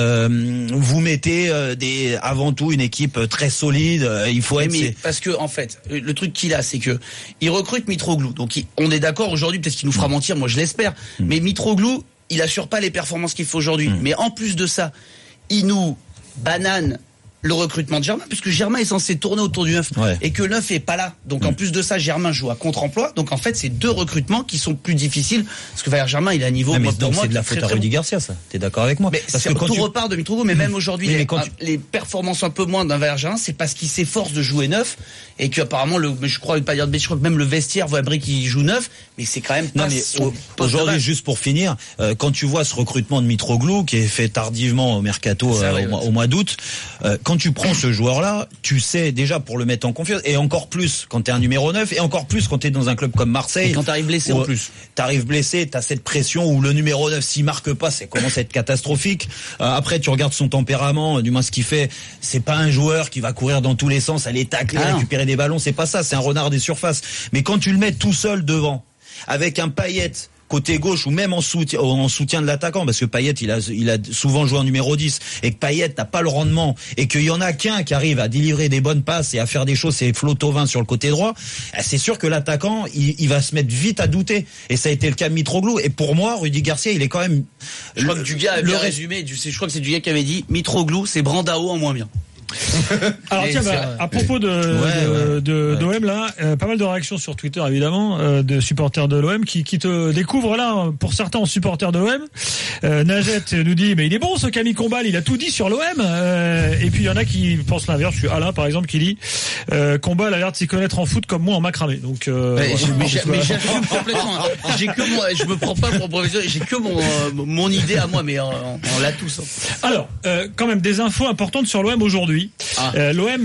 vous mettez avant tout une équipe très solide. Il faut être. Mais parce que en fait, le truc qu'il a, c'est que il recrute Mitroglou. Donc on est d'accord aujourd'hui, peut-être qu'il nous fera mentir, moi je l'espère. Mais Mitroglou, il assure pas les performances qu'il faut aujourd'hui. Mais en plus de ça, il nous banane le recrutement de Germain, puisque Germain est censé tourner autour du 9 et que le 9 est pas là. Donc en plus de ça, Germain joue à contre-emploi. Donc en fait, c'est 2 recrutements qui sont plus difficiles, parce que Valère Germain, il a un niveau. Donc c'est de la faute à Rudy Garcia, ça. T'es d'accord avec moi? Mais parce que tout repart de Mitroglou, mais même aujourd'hui, les performances un peu moins d'un Valère Germain, c'est parce qu'il s'efforce de jouer 9 et qu'apparemment, je crois pas dire de bêtises, je crois que même le vestiaire voit qu'il joue 9, mais c'est quand même pas. Aujourd'hui, juste pour finir, quand tu vois ce recrutement de Mitroglou qui est fait tardivement au mercato au mois d'août, quand tu prends ce joueur-là, tu sais déjà pour le mettre en confiance, et encore plus quand t'es un numéro 9, et encore plus quand t'es dans un club comme Marseille. Et quand t'arrives blessé en plus. T'arrives blessé, t'as cette pression où le numéro 9, s'il marque pas, ça commence à être catastrophique. Après, tu regardes son tempérament, du moins ce qu'il fait, c'est pas un joueur qui va courir dans tous les sens, aller tacler, récupérer des ballons, c'est pas ça, c'est un renard des surfaces. Mais quand tu le mets tout seul devant, avec un Payet côté gauche ou même en soutien de l'attaquant, parce que Payet il a souvent joué en numéro 10, et que Payet n'a pas le rendement, et qu'il y en a qu'un qui arrive à délivrer des bonnes passes et à faire des choses, c'est Flo Thauvin sur le côté droit, c'est sûr que l'attaquant il va se mettre vite à douter, et ça a été le cas de Mitroglou. Et pour moi, Rudy Garcia, il est quand même, je crois que Dugas a bien résumé, je crois que c'est Dugas qui avait dit Mitroglou, c'est Brandao en moins bien. Alors tiens, à propos d'OM là, pas mal de réactions sur Twitter évidemment, de supporters de l'OM qui te découvrent là, pour certains en supporters de l'OM. Najet nous dit mais il est bon ce Camille Combal, il a tout dit sur l'OM. Et puis il y en a qui pensent l'inverse. Je suis Alain par exemple qui dit Combal a l'air de s'y connaître en foot comme moi en macramé. Donc mais j'assume complètement. Je me prends pas pour professionnel, j'ai que mon idée à moi, mais on l'a tous. Alors quand même des infos importantes sur l'OM aujourd'hui. L'OM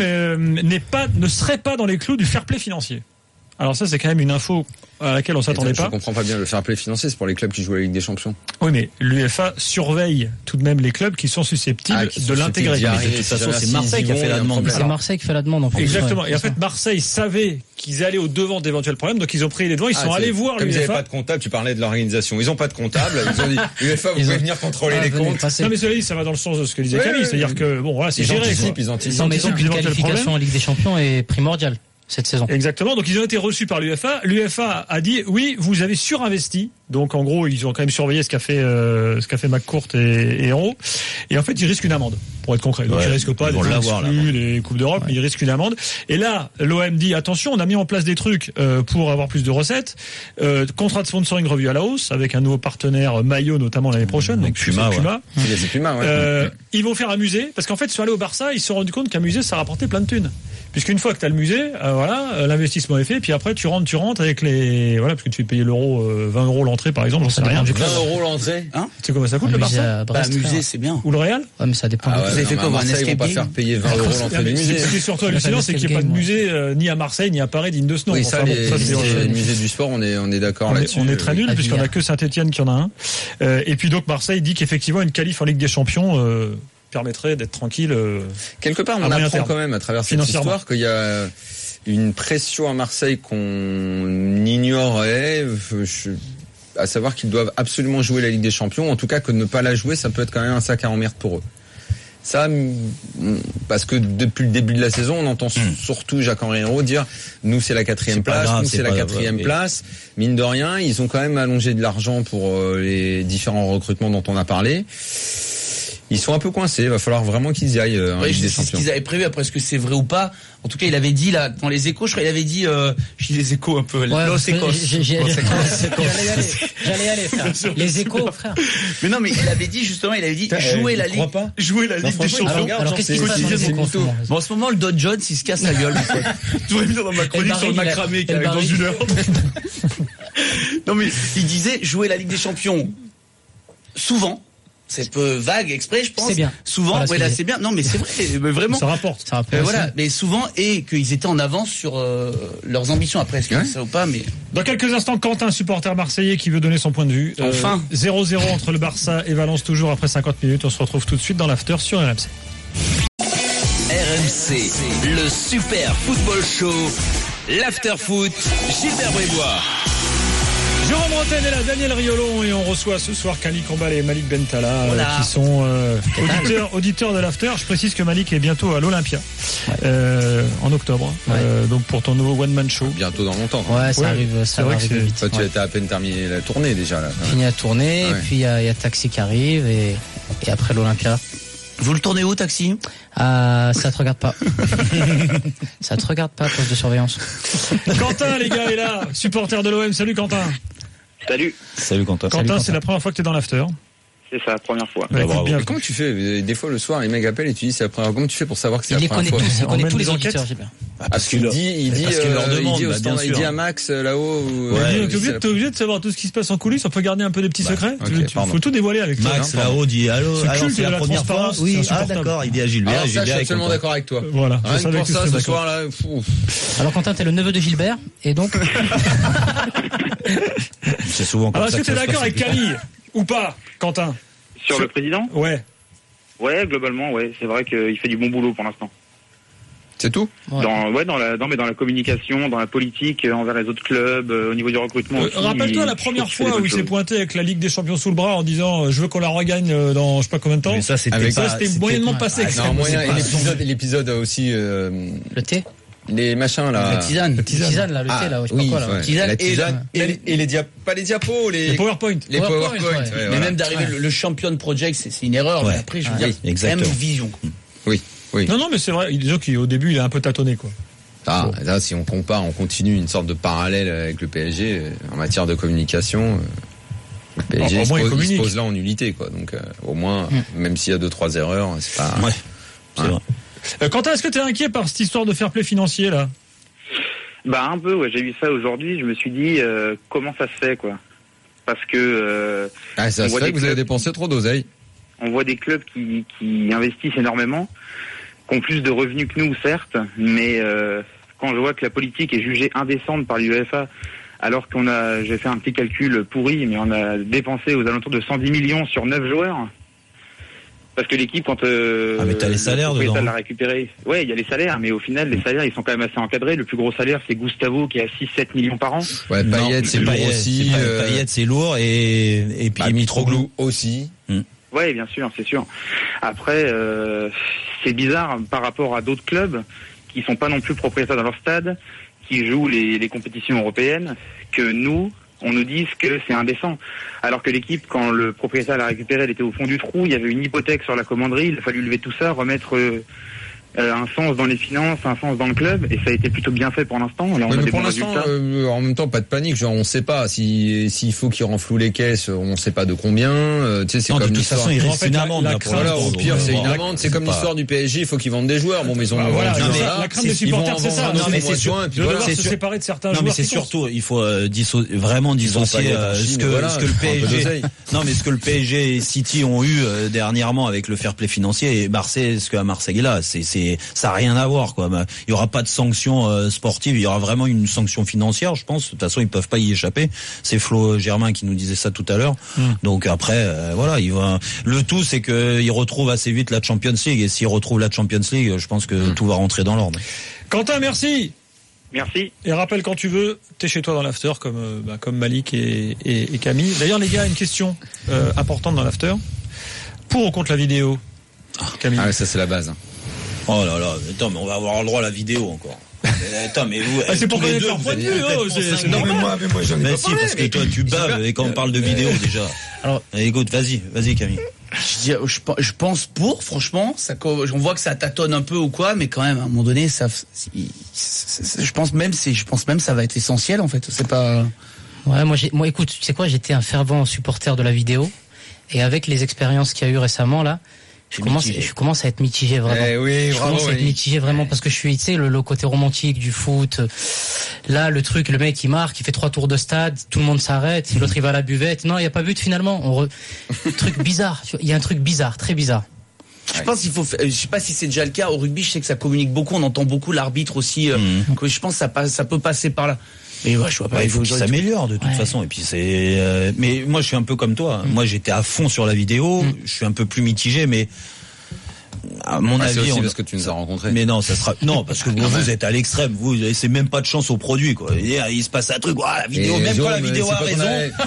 ne serait pas dans les clous du fair play financier. Alors ça, c'est quand même une info à laquelle on s'attendait pas. Je comprends pas bien, le fair play financier, c'est pour les clubs qui jouent à la Ligue des Champions. Oui, mais l'UEFA surveille tout de même les clubs qui sont susceptibles de l'intégrer. De toute façon, c'est Marseille qui a fait la demande. C'est Marseille qui fait la demande en plus. Exactement. Et en fait, Marseille savait qu'ils allaient au devant d'éventuels problèmes, donc ils ont pris les devants, ils sont allés voir l'UEFA. Comme ils n'avaient pas de comptable, tu parlais de l'organisation. Ils n'ont pas de comptable. Ils ont dit, l'UEFA, vous pouvez venir contrôler les comptes. Non, mais cela dit, ça va dans le sens de ce que disait Camille. C'est-à-dire que, bon, voilà, c'est géré. Ils anticipent. La qualification en Ligue des Champions est primordiale cette saison. Exactement. Donc ils ont été reçus par l'UEFA. L'UEFA a dit oui, vous avez surinvesti. Donc en gros, ils ont quand même surveillé ce qu'a fait McCourt et Hérault. Et en fait, ils risquent une amende, pour être concret. Donc ils risquent pas les exclus, les Coupes d'Europe, mais ils risquent une amende. Et là, l'OM dit attention, on a mis en place des trucs pour avoir plus de recettes. Contrat de sponsoring revu à la hausse avec un nouveau partenaire maillot notamment l'année prochaine. Donc Puma. C'est Puma, ouais. Ils vont faire un musée parce qu'en fait, sur aller au Barça, ils se sont rendus compte qu'un musée ça rapportait plein de thunes. Puisqu'une fois que tu as le musée, l'investissement est fait, puis après tu rentres avec les parce que tu fais payer l'euro 20 € l'entrée par exemple, j'en sais rien. 20 € l'entrée, hein? Tu sais comment ça coûte le Barça? Un musée c'est bien. Ou le Real? Ouais, mais ça dépend. Vous avez fait comme un escape game. Ils vont pas faire payer 20 € l'entrée du musée. Ce qui est surtout hallucinant, c'est qu'il n'y a pas de musée ni à Marseille ni à Paris digne de ce nom. Oui, ça les musées du sport, on est d'accord là-dessus. On est très nuls puisqu'on a que Saint-Etienne qui en a un. Et puis donc Marseille dit qu'effectivement une qualif en Ligue des Champions permettrait d'être tranquille. Quelque part, on apprend quand même à travers cette histoire qu'il y a une pression à Marseille qu'on ignorait, à savoir qu'ils doivent absolument jouer la Ligue des Champions. En tout cas, que ne pas la jouer, ça peut être quand même un sac à emmerde pour eux. Ça, parce que depuis le début de la saison, on entend surtout Jacques-Henri Hérault dire nous c'est la 4e place, nous c'est la 4e place. Mine de rien, ils ont quand même allongé de l'argent pour les différents recrutements dont on a parlé. Ils sont un peu coincés, il va falloir vraiment qu'ils y aillent en Ligue des Champions. C'est ce qu'ils avaient prévu, après est-ce que c'est vrai ou pas? En tout cas, il avait dit là dans les Échos, je crois, il avait dit je dis les Échos un peu. Los Échos. J'allais aller frère. Les Échos, frère. Mais non, mais il avait dit justement, jouer la Ligue des Champions. Alors qu'est-ce qui se passe en ce moment, le Don Jones, il se casse la gueule. Tu vois bien dans ma chronique sur le macramé qui arrive dans une heure. Non mais il disait jouer la Ligue des Champions souvent. C'est peu vague exprès, je pense. C'est bien. Souvent, voilà, c'est bien. Non, mais c'est vrai, mais vraiment. Ça rapporte. Voilà, mais souvent, et qu'ils étaient en avance sur leurs ambitions. Après, est-ce que c'est ça ou pas, mais. Dans quelques instants, Quentin, supporter marseillais, qui veut donner son point de vue. Enfin. 0-0 entre le Barça et Valence, toujours après 50 minutes. On se retrouve tout de suite dans l'after sur RMC. RMC, le super football show. L'after foot, Gilbert Brébois. Jérôme Bretagne est là, Daniel Riolon, et on reçoit ce soir Kali Kambal et Malik Bentala, qui sont auditeurs de l'After. Je précise que Malik est bientôt à l'Olympia, en octobre, donc pour ton nouveau one-man show. Bientôt dans longtemps. Ouais, ça arrive, ça va arriver vite. Toi, tu as à peine terminé la tournée déjà là. Fini la tournée, et puis il y a Taxi qui arrive, et après l'Olympia. Vous le tournez où, Taxi? Ça te regarde pas. Ça te regarde pas, poste de surveillance. Quentin, les gars, est là, supporter de l'OM. Salut Quentin. Salut Quentin. Quentin, c'est la première fois que tu es dans l'After. C'est ça, la première fois. Bien. Comment tu fais? Des fois, le soir, les mecs appellent et tu dis c'est la première fois. Comment tu fais pour savoir que c'est la première fois? Il connaît tous les auditeurs, j'ai bien. Parce qu'il leur demande, il dit à Max là-haut. T'es obligé de savoir tout ce qui se passe en coulisses. On peut garder un peu des petits secrets. Il faut tout dévoiler avec toi. Max là-haut dit allô, c'est la première fois. Oui, d'accord. Il dit à Gilbert. Je suis absolument d'accord avec toi. Voilà. Rien que pour ça, ce soir-là. Alors Quentin, t'es le neveu de Gilbert, et donc. C'est souvent comme ça. Alors est-ce que t'es d'accord avec Kali ou pas, Quentin? Sur le président? Ouais. Ouais, globalement, ouais. C'est vrai qu'il fait du bon boulot pour l'instant. C'est tout? Dans la communication, dans la politique, envers les autres clubs, au niveau du recrutement. Rappelle-toi la première fois où il s'est pointé avec la Ligue des Champions sous le bras en disant je veux qu'on la regagne dans je sais pas combien de temps. Mais ça c'était moyennement passé. Non, moyen. Et l'épisode aussi. Le thé? Les machins là. La tisane là, le thé là, je sais pas quoi là. La tisane et les pas les diapos, les PowerPoint. Les PowerPoint. Mais même d'arriver le Champion Project, c'est une erreur. Mais après, je veux dire, c'est quand même une vision. Oui. Non, mais c'est vrai. Disons qu'au début, il a un peu tâtonné, quoi. Là, si on compare, on continue une sorte de parallèle avec le PSG en matière de communication. Le PSG il se pose là en nullité, quoi. Donc, au moins, même s'il y a 2-3 erreurs, c'est pas. Ouais. C'est vrai. Quentin, est-ce que tu es inquiet par cette histoire de fair play financier, là? Un peu, ouais. J'ai vu ça aujourd'hui. Je me suis dit, comment ça se fait, quoi? Parce que. Ça se fait que vous avez dépensé trop d'oseille. On voit des clubs qui investissent énormément, qui ont plus de revenus que nous, certes, mais quand je vois que la politique est jugée indécente par l'UEFA, alors j'ai fait un petit calcul pourri, mais on a dépensé aux alentours de 110 millions sur 9 joueurs. Parce que l'équipe, quand mais t'as les salaires dedans. l'a récupéré. Ouais, il y a les salaires, mais au final, les salaires, ils sont quand même assez encadrés. Le plus gros salaire, c'est Gustavo, qui est à 6-7 millions par an. Ouais, Payet, c'est lourd aussi. Payet, c'est lourd, et puis Mitroglou aussi. Ouais, bien sûr, c'est sûr. Après, c'est bizarre par rapport à d'autres clubs qui sont pas non plus propriétaires dans leur stade, qui jouent les compétitions européennes, que nous, on nous dise que c'est indécent. Alors que l'équipe, quand le propriétaire l'a récupéré, elle était au fond du trou, il y avait une hypothèque sur la commanderie, il a fallu lever tout ça, remettre un sens dans les finances, un sens dans le club, et ça a été plutôt bien fait pour l'instant. Là, on a des bons résultats. En même temps, pas de panique. Genre, on sait pas s'il faut qu'il renfloue les caisses, on sait pas de combien. Tu sais, c'est comme de toute façon, il risque une amende. Voilà, au pire, c'est une amende. C'est comme l'histoire du PSG. Il faut qu'ils vendent des joueurs. Bon, mais ils ont. La crainte des supporters, c'est ça. Non, mais c'est sûr. C'est se séparer de certains joueurs. Non, mais c'est surtout, il faut vraiment dissocier ce que le PSG. Non, mais ce que le PSG et City ont eu dernièrement avec le fair play financier, et Marseille, ce qu'à Marseille là, ça a rien à voir, quoi. Il y aura pas de sanction sportive, il y aura vraiment une sanction financière, je pense. De toute façon, ils peuvent pas y échapper. C'est Flo Germain qui nous disait ça tout à l'heure. Donc après, voilà, le tout, c'est qu'ils retrouvent assez vite la Champions League, et s'ils retrouvent la Champions League, je pense que tout va rentrer dans l'ordre. Quentin, merci. Merci. Et rappelle quand tu veux, t'es chez toi dans l'after comme Malik et Camille. D'ailleurs, les gars, une question importante dans l'after. Pour ou contre la vidéo, Camille? Ça c'est la base. Oh là là, attends, mais on va avoir le droit à la vidéo encore. Attends, mais vous, c'est pour connaître leur point de vue, c'est normal. Mais moi j'en ai pas parce que toi tu baves et quand on parle de vidéo déjà. Alors, écoute, vas-y Camille. Je pense franchement, on voit que ça tâtonne un peu ou quoi, mais quand même à un moment donné, je pense même ça va être essentiel en fait. C'est pas. Ouais, moi écoute, tu sais quoi, j'étais un fervent supporter de la vidéo, et avec les expériences qu'il y a eu récemment là. Je commence à être mitigé vraiment. Je commence à être mitigé vraiment parce que je suis, tu sais, le côté romantique du foot. Là, le mec il marque, il fait 3 tours de stade, tout le monde s'arrête, l'autre il va à la buvette. Non, il y a pas but finalement. Truc bizarre. Il y a un truc bizarre, très bizarre. Je pense je sais pas si c'est déjà le cas au rugby. Je sais que ça communique beaucoup, on entend beaucoup l'arbitre aussi. Que je pense que ça peut passer par là. Mais ouais, je vois pas. Il faut qu'il s'améliore de toute façon. Et puis mais moi, je suis un peu comme toi. Moi, j'étais à fond sur la vidéo. Je suis un peu plus mitigé, mais À mon avis, aussi parce que tu nous as rencontrés. Mais non, ça sera non parce que vous êtes à l'extrême. Vous laissez même pas de chance au produit quoi. Il se passe un truc. La vidéo, même quand la vidéo a raison.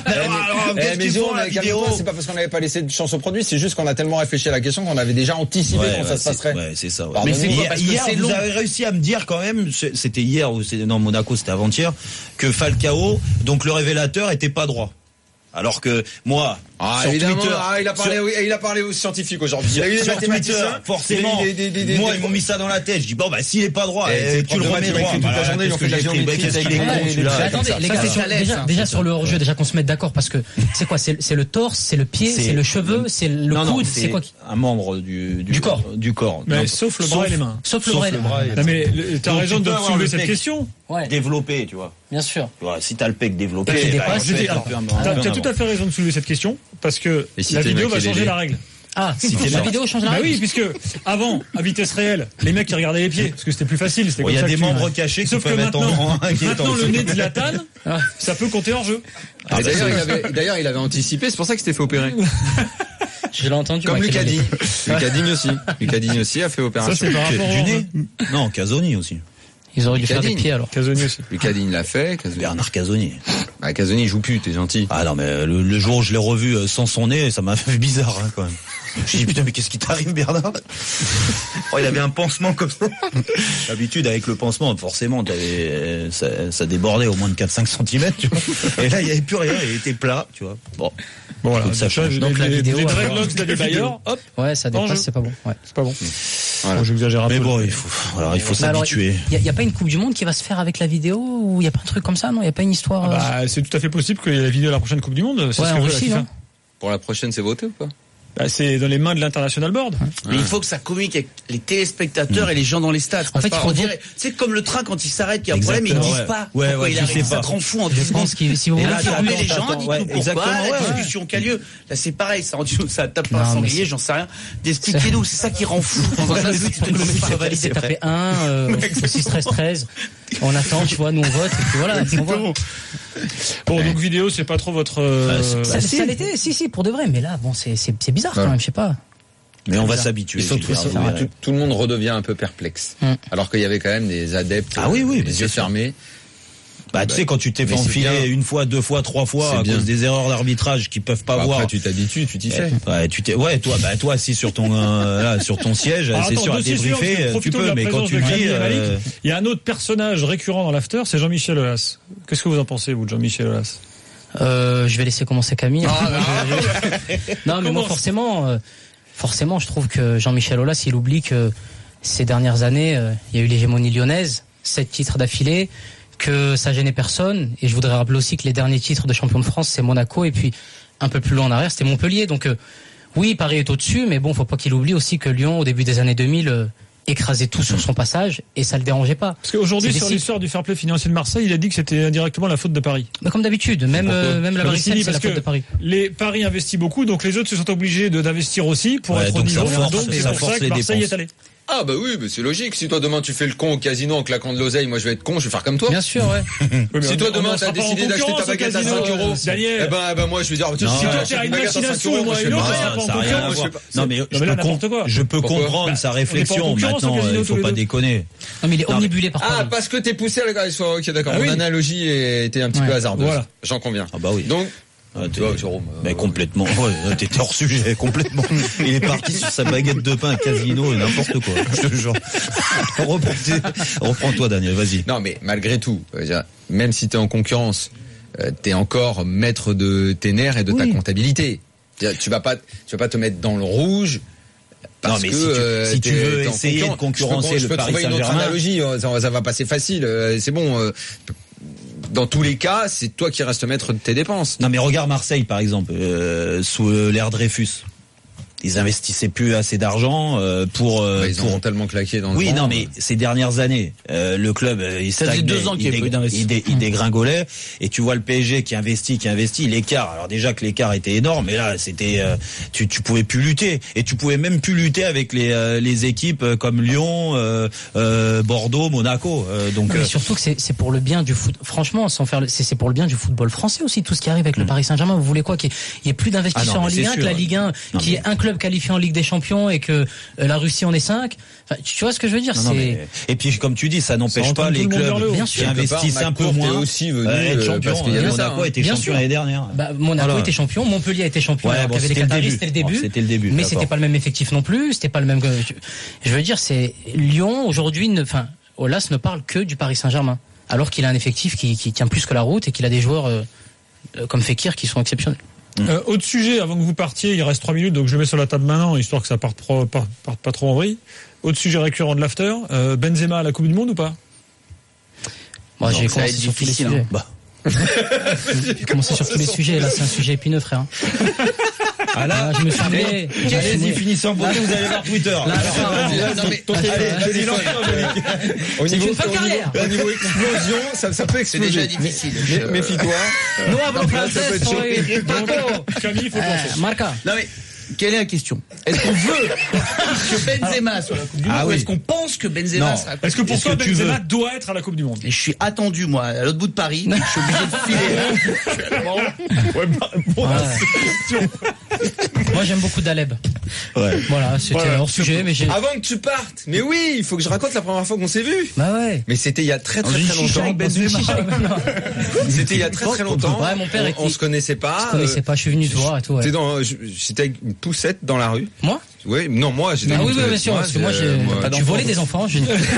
Mais c'est pas parce qu'on n'avait pas laissé de chance au produit, c'est juste qu'on a tellement réfléchi à la question qu'on avait déjà anticipé quand ça se passerait. Ouais, c'est ça. Mais c'est quoi, parce que hier, c'est vous long. avez réussi à me dire quand même, c'était hier ou non Monaco, c'était avant-hier, que Falcao, donc le révélateur, était pas droit. Alors que moi, sur évidemment, Twitter, il a parlé aux scientifiques aujourd'hui. Il y a eu des sur mathématiciens, Twitter, forcément. Moi, ils m'ont mis ça dans la tête. Je dis bon bah s'il est pas droit, tu le remets droit. Toute la journée, ils ont fait de la géométrie. Qu'est-ce qu'il est con celui-là. Attendez, les gars, déjà sur le hors-jeu, déjà qu'on se mette d'accord parce que c'est quoi, c'est le torse, c'est le pied, c'est le cheveu, c'est le coude, c'est quoi? Un membre du corps. Du corps. Mais sauf le bras et les mains. Sauf le bras et les mains. Non mais t'as raison de soulever cette question. Développé, tu vois. Bien sûr. Si t'as le pec développé, t'as tout à fait raison de soulever cette question parce que la vidéo va changer la règle. Ah, la vidéo change la règle. Bah oui, puisque avant, à vitesse réelle, les mecs qui regardaient les pieds, parce que c'était plus facile. Il y a des membres cachés qui peuvent être en maintenant le nez de Zlatan, ça peut compter hors jeu. D'ailleurs, il avait anticipé, c'est pour ça que c'était fait opérer. Je l'ai entendu. Comme Lucadigne. Lucadigne aussi a fait opération. Ça, c'est par rapport du nez. Non, Casoni aussi. Ils auraient dû faire des pieds alors. Casoni aussi. Lucadigne l'a fait. Bernard Casoni. Casoni il joue plus, t'es gentil. Ah non mais le jour où je l'ai revu sans son nez, ça m'a fait bizarre quand même. Je dis putain mais qu'est-ce qui t'arrive Bernard? Il avait un pansement comme ça. D'habitude avec le pansement forcément ça débordait au moins de 4-5 cm tu vois. Et là il y avait plus rien, il était plat tu vois. Bon voilà, ça change. Donc la vidéo. Les dreadlocks d'Adebayor, hop. Ouais, ça dépasse, c'est pas bon. Ouais, c'est pas bon. Voilà. J'exagère un peu. Mais bon, il faut s'habituer. Il y a pas une Coupe du Monde qui va se faire avec la vidéo ou il y a pas un truc comme ça, non? Il y a pas une histoire. C'est tout à fait possible qu'il y ait la vidéo de la prochaine Coupe du Monde. C'est ce que aussi, non? Pour la prochaine, c'est voté ou pas? C'est dans les mains de l'International Board. Mais il faut que ça communique avec les téléspectateurs et les gens dans les stades. En fait, il faut dire, c'est comme le train quand il s'arrête, qu'il y a un problème, ils disent pas. Pourquoi il arrive, ça te rend fou en 10 secondes. Si vous voulez appeler les gens, dites-nous pourquoi, la discussion qui a lieu. Là, c'est pareil, ça tape pas un sanglier, j'en sais rien. Expliquez-nous, c'est ça qui rend fou. C'est tapé 1, aussi stress 13. On attend, tu vois, nous on vote, et puis voilà. Bon, donc vidéo, c'est pas trop votre. Ça l'était, si, pour de vrai, mais là, bon, c'est bizarre quand même, je sais pas. Mais on va s'habituer. Tout le monde redevient un peu perplexe. Alors qu'il y avait quand même des adeptes, les yeux fermés. Tu sais, quand tu t'es fait enfiler une fois, 2 fois, 3 fois à cause des erreurs d'arbitrage qu'ils peuvent pas voir. Après, tu t'habitues, tu t'y fais. Toi, assis sur ton siège, c'est sûr à débriefer, tu peux, mais quand tu dis, il y a un autre personnage récurrent dans l'after, c'est Jean-Michel Aulas. Qu'est-ce que vous en pensez, vous, de Jean-Michel Aulas? Je vais laisser commencer Camille. Non, mais moi, forcément, je trouve que Jean-Michel Aulas, il oublie que ces dernières années, il y a eu l'hégémonie lyonnaise, 7 titres d'affilée, que ça gênait personne. Et je voudrais rappeler aussi que les derniers titres de champion de France, c'est Monaco, et puis un peu plus loin en arrière, c'était Montpellier. Donc oui, Paris est au-dessus, mais bon, faut pas qu'il oublie aussi que Lyon, au début des années 2000, écrasait tout sur son passage, et ça le dérangeait pas. Parce qu'aujourd'hui, sur l'histoire du fair play financier de Marseille, il a dit que c'était indirectement la faute de Paris. Mais comme d'habitude, même la Marseille, c'est la faute de Paris. Les Paris investit beaucoup, donc les autres se sont obligés d'investir aussi pour être au niveau. Donc c'est pour ça que Marseille est allé. Ah bah oui, mais c'est logique. Si toi demain tu fais le con au casino en claquant de l'oseille, moi je vais être con, je vais faire comme toi. Bien sûr, ouais. Si toi demain t'as décidé d'acheter ta baguette à 5 euros, Daniel, moi je vais dire, si toi t'as une machine à sous, moi une autre, ça pas en concurrence. Non mais je peux comprendre sa réflexion. Maintenant, il faut pas déconner. Non mais il est omnibulé par Paris. Ah parce que t'es poussé à la. Ok d'accord. Mon analogie était un petit peu hasardeuse. Voilà. J'en conviens. Ah bah oui. Donc. Tu vois, Jérôme. Mais complètement. Ouais, t'étais hors sujet, complètement. Il est parti sur sa baguette de pain, casino et n'importe quoi. Je te jure. Reprends-toi, Daniel, vas-y. Non, mais malgré tout, même si t'es en concurrence, t'es encore maître de tes nerfs et de ta comptabilité. Tu vas pas te mettre dans le rouge. Parce que si tu veux essayer de concurrencer le Paris Saint-Germain. Je peux trouver une autre analogie. Ça va passer facile. C'est bon. Dans tous les cas, c'est toi qui restes maître de tes dépenses. Non mais regarde Marseille par exemple, sous l'ère Dreyfus. Ils investissaient plus assez d'argent pour. Ils ont tellement claqué dans le. Oui, non, mais ces dernières années, le club, il stagnait, 2 ans qu'il y a plus d'investissement. Il dégringolait, et tu vois le PSG qui investit, l'écart. Alors déjà que l'écart était énorme, mais là c'était, tu pouvais plus lutter, et tu pouvais même plus lutter avec les équipes comme Lyon, Bordeaux, Monaco. Donc. Mais surtout que c'est pour le bien du foot. Franchement, c'est pour le bien du football français aussi. Tout ce qui arrive avec le Paris Saint-Germain. Vous voulez quoi qu'il y ait plus d'investisseurs en Ligue 1, que la Ligue 1, qui est un club clubs qualifiés en Ligue des Champions et que la Russie en est 5. Enfin, tu vois ce que je veux dire? Et puis comme tu dis, ça n'empêche pas les clubs qui investissent un peu moins aussi venu être champion. Parce qu'il y avait Monaco a été champion l'année dernière. Monaco était champion, Montpellier a été champion. Ouais, il y avait les Qataris, c'était le début. Mais c'était pas le même effectif non plus. C'était pas le même. Je veux dire, c'est Lyon aujourd'hui. Aulas ne parle que du Paris Saint-Germain, alors qu'il a un effectif qui tient plus que la route et qu'il a des joueurs comme Fekir qui sont exceptionnels. Autre sujet, avant que vous partiez, il reste 3 minutes, donc je mets sur la table maintenant, histoire que ça parte pas trop en vrille. Autre sujet récurrent de l'after, Benzema à la Coupe du Monde ou pas? Moi, j'ai commencé sur tous les sujets. J'ai commencé sur tous les sujets, là, c'est un sujet épineux, frère. Ah là, je me suis levé. Allez-y, finissez en beauté, vous allez voir Twitter. C'est une fin de carrière. Au niveau explosion, ça peut exploser. C'est déjà difficile. Méfie-toi. Nous avons français, Camille, il faut penser. Marca. Non mais, quelle est la question? Est-ce qu'on veut que Benzema soit à la Coupe du Monde ou est-ce qu'on pense que Benzema sera à la Coupe du Monde? Est-ce que pour toi Benzema doit être à la Coupe du Monde? Et je suis attendu, moi, à l'autre bout de Paris. Je suis obligé de filer. Moi, j'aime beaucoup Daleb. Ouais. Voilà, c'était hors sujet, mais j'ai. Avant que tu partes. Mais oui, il faut que je raconte la première fois qu'on s'est vu. Bah ouais. Mais c'était il y a très longtemps. C'était il y a très longtemps. Ouais, mon père on se connaissait pas. Je connaissais pas, je suis venu te voir et tout. J'étais avec une poussette dans la rue. Moi? Oui, non, moi, j'étais. Ah oui, bien sûr, parce que moi, tu volais des enfants.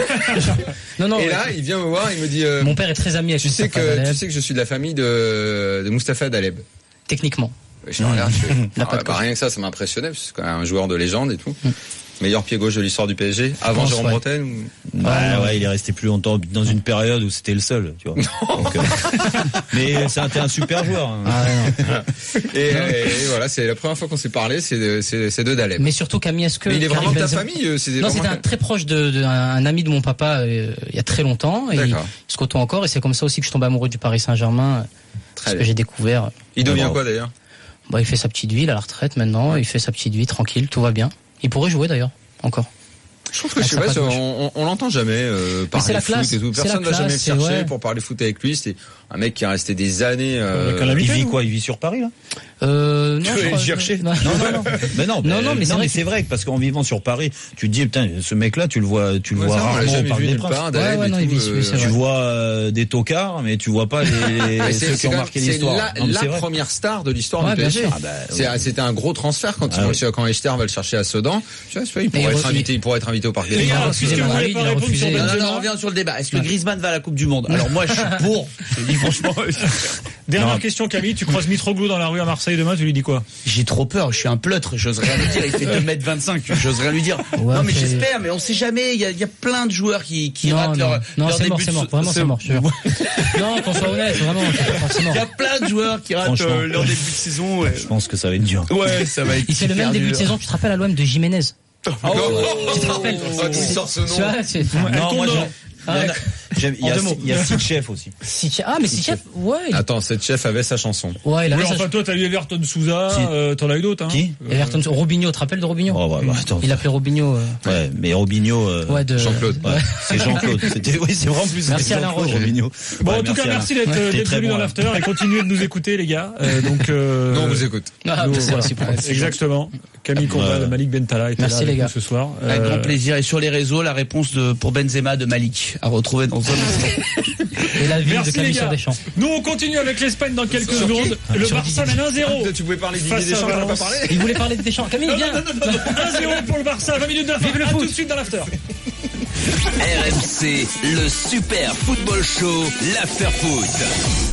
Non. Et là, il vient me voir, il me dit. Mon père est très ami avec Moustapha Daleb. Tu sais que je suis de la famille de Moustapha Daleb. Techniquement. Je regarde, rien que ça m'a impressionné, parce que c'est quand même un joueur de légende et tout. Meilleur pied gauche de l'histoire du PSG, avant Jérôme Bretagne. Ouais, il est resté plus longtemps dans une période où c'était le seul, tu vois. Donc, mais c'était un super joueur. Hein. Et voilà, c'est la première fois qu'on s'est parlé, c'est de Daleb. Mais surtout Camille, est-ce que il est vraiment de ta famille? Non, c'était très proche d'un ami de mon papa il y a très longtemps. Et il se côtoie encore, et c'est comme ça aussi que je tombe amoureux du Paris Saint-Germain. Parce que j'ai découvert. Il devient quoi d'ailleurs? Il fait sa petite vie, il est à la retraite maintenant, il fait sa petite vie tranquille, tout va bien. Il pourrait jouer d'ailleurs, encore. Je trouve que je sais pas, on l'entend jamais parler foot et tout. Personne n'a jamais cherché pour parler foot avec lui. C'est un mec qui est resté des années. Il vit quoi? Il vit sur Paris là? Non, je chercher. Non. Mais c'est vrai que parce qu'en vivant sur Paris, tu te dis putain, ce mec-là, tu le vois rarement parler des Princes. Tu vois des tocards, mais tu vois pas ceux qui ont marqué l'histoire. C'est la première star de l'histoire du PSG. C'était un gros transfert quand Echter va le chercher à Sedan. Tu vois, il pourrait être invité au Parc des Princes. On revient sur le débat. Est-ce que Griezmann va à la Coupe du Monde? Alors moi, je suis pour. Je dis franchement. Dernière question, Camille. Tu croises Mitroglou dans la rue à Marseille demain, tu lui dis quoi? J'ai trop peur. Je suis un pleutre. J'ose rien lui dire. Il fait 2m25. J'ose rien lui dire. Non, mais j'espère. Mais on sait jamais. Il y a plein de joueurs qui ratent leur début. C'est mort. Vraiment, c'est mort. Non, qu'on soit honnête. Vraiment, c'est mort. Il y a plein de joueurs qui ratent leur début de saison. Je pense que ça va être dur. Ouais, ça va être. Il fait le même début de saison. Tu te rappelles à l'OM de Jiménez? Tu te rappelles? Tu sors ce nom. Non, moi il y a Sitchef aussi. Mais Sitchef, ouais. Attends, Sitchef avait sa chanson. Ouais, il avait enfin, toi, t'as eu Everton Souza, t'en as eu d'autres, hein. Qui? Everton, Robinho, tu te rappelles de Robinho? Attends. Il appelait Robinho. Ouais, mais Robinho. Jean-Claude. Ouais, c'est Jean-Claude. C'est vraiment plus. Merci Alain Roche. Robinho. Bon, en tout cas, merci d'être venu dans l'after et continuez de nous écouter, les gars. Donc, non, on vous écoute. Exactement. Camille Combal, Malik Bentala étaient là avec nous ce soir. Avec grand plaisir. Et sur les réseaux, la réponse pour Benzema de Malik à retrouver dans un instant. Et la ville de Camille sur Deschamps. Nous, on continue avec l'Espagne dans quelques secondes. Le Barça mène 1-0. Tu pouvais parler d'Didier Deschamps, t'en as pas parlé? Il voulait parler de Deschamps. Camille, viens. 1-0 pour le Barça, 20 minutes de fin. À tout de suite dans l'after. RMC, le Super Football Show, l'After Foot.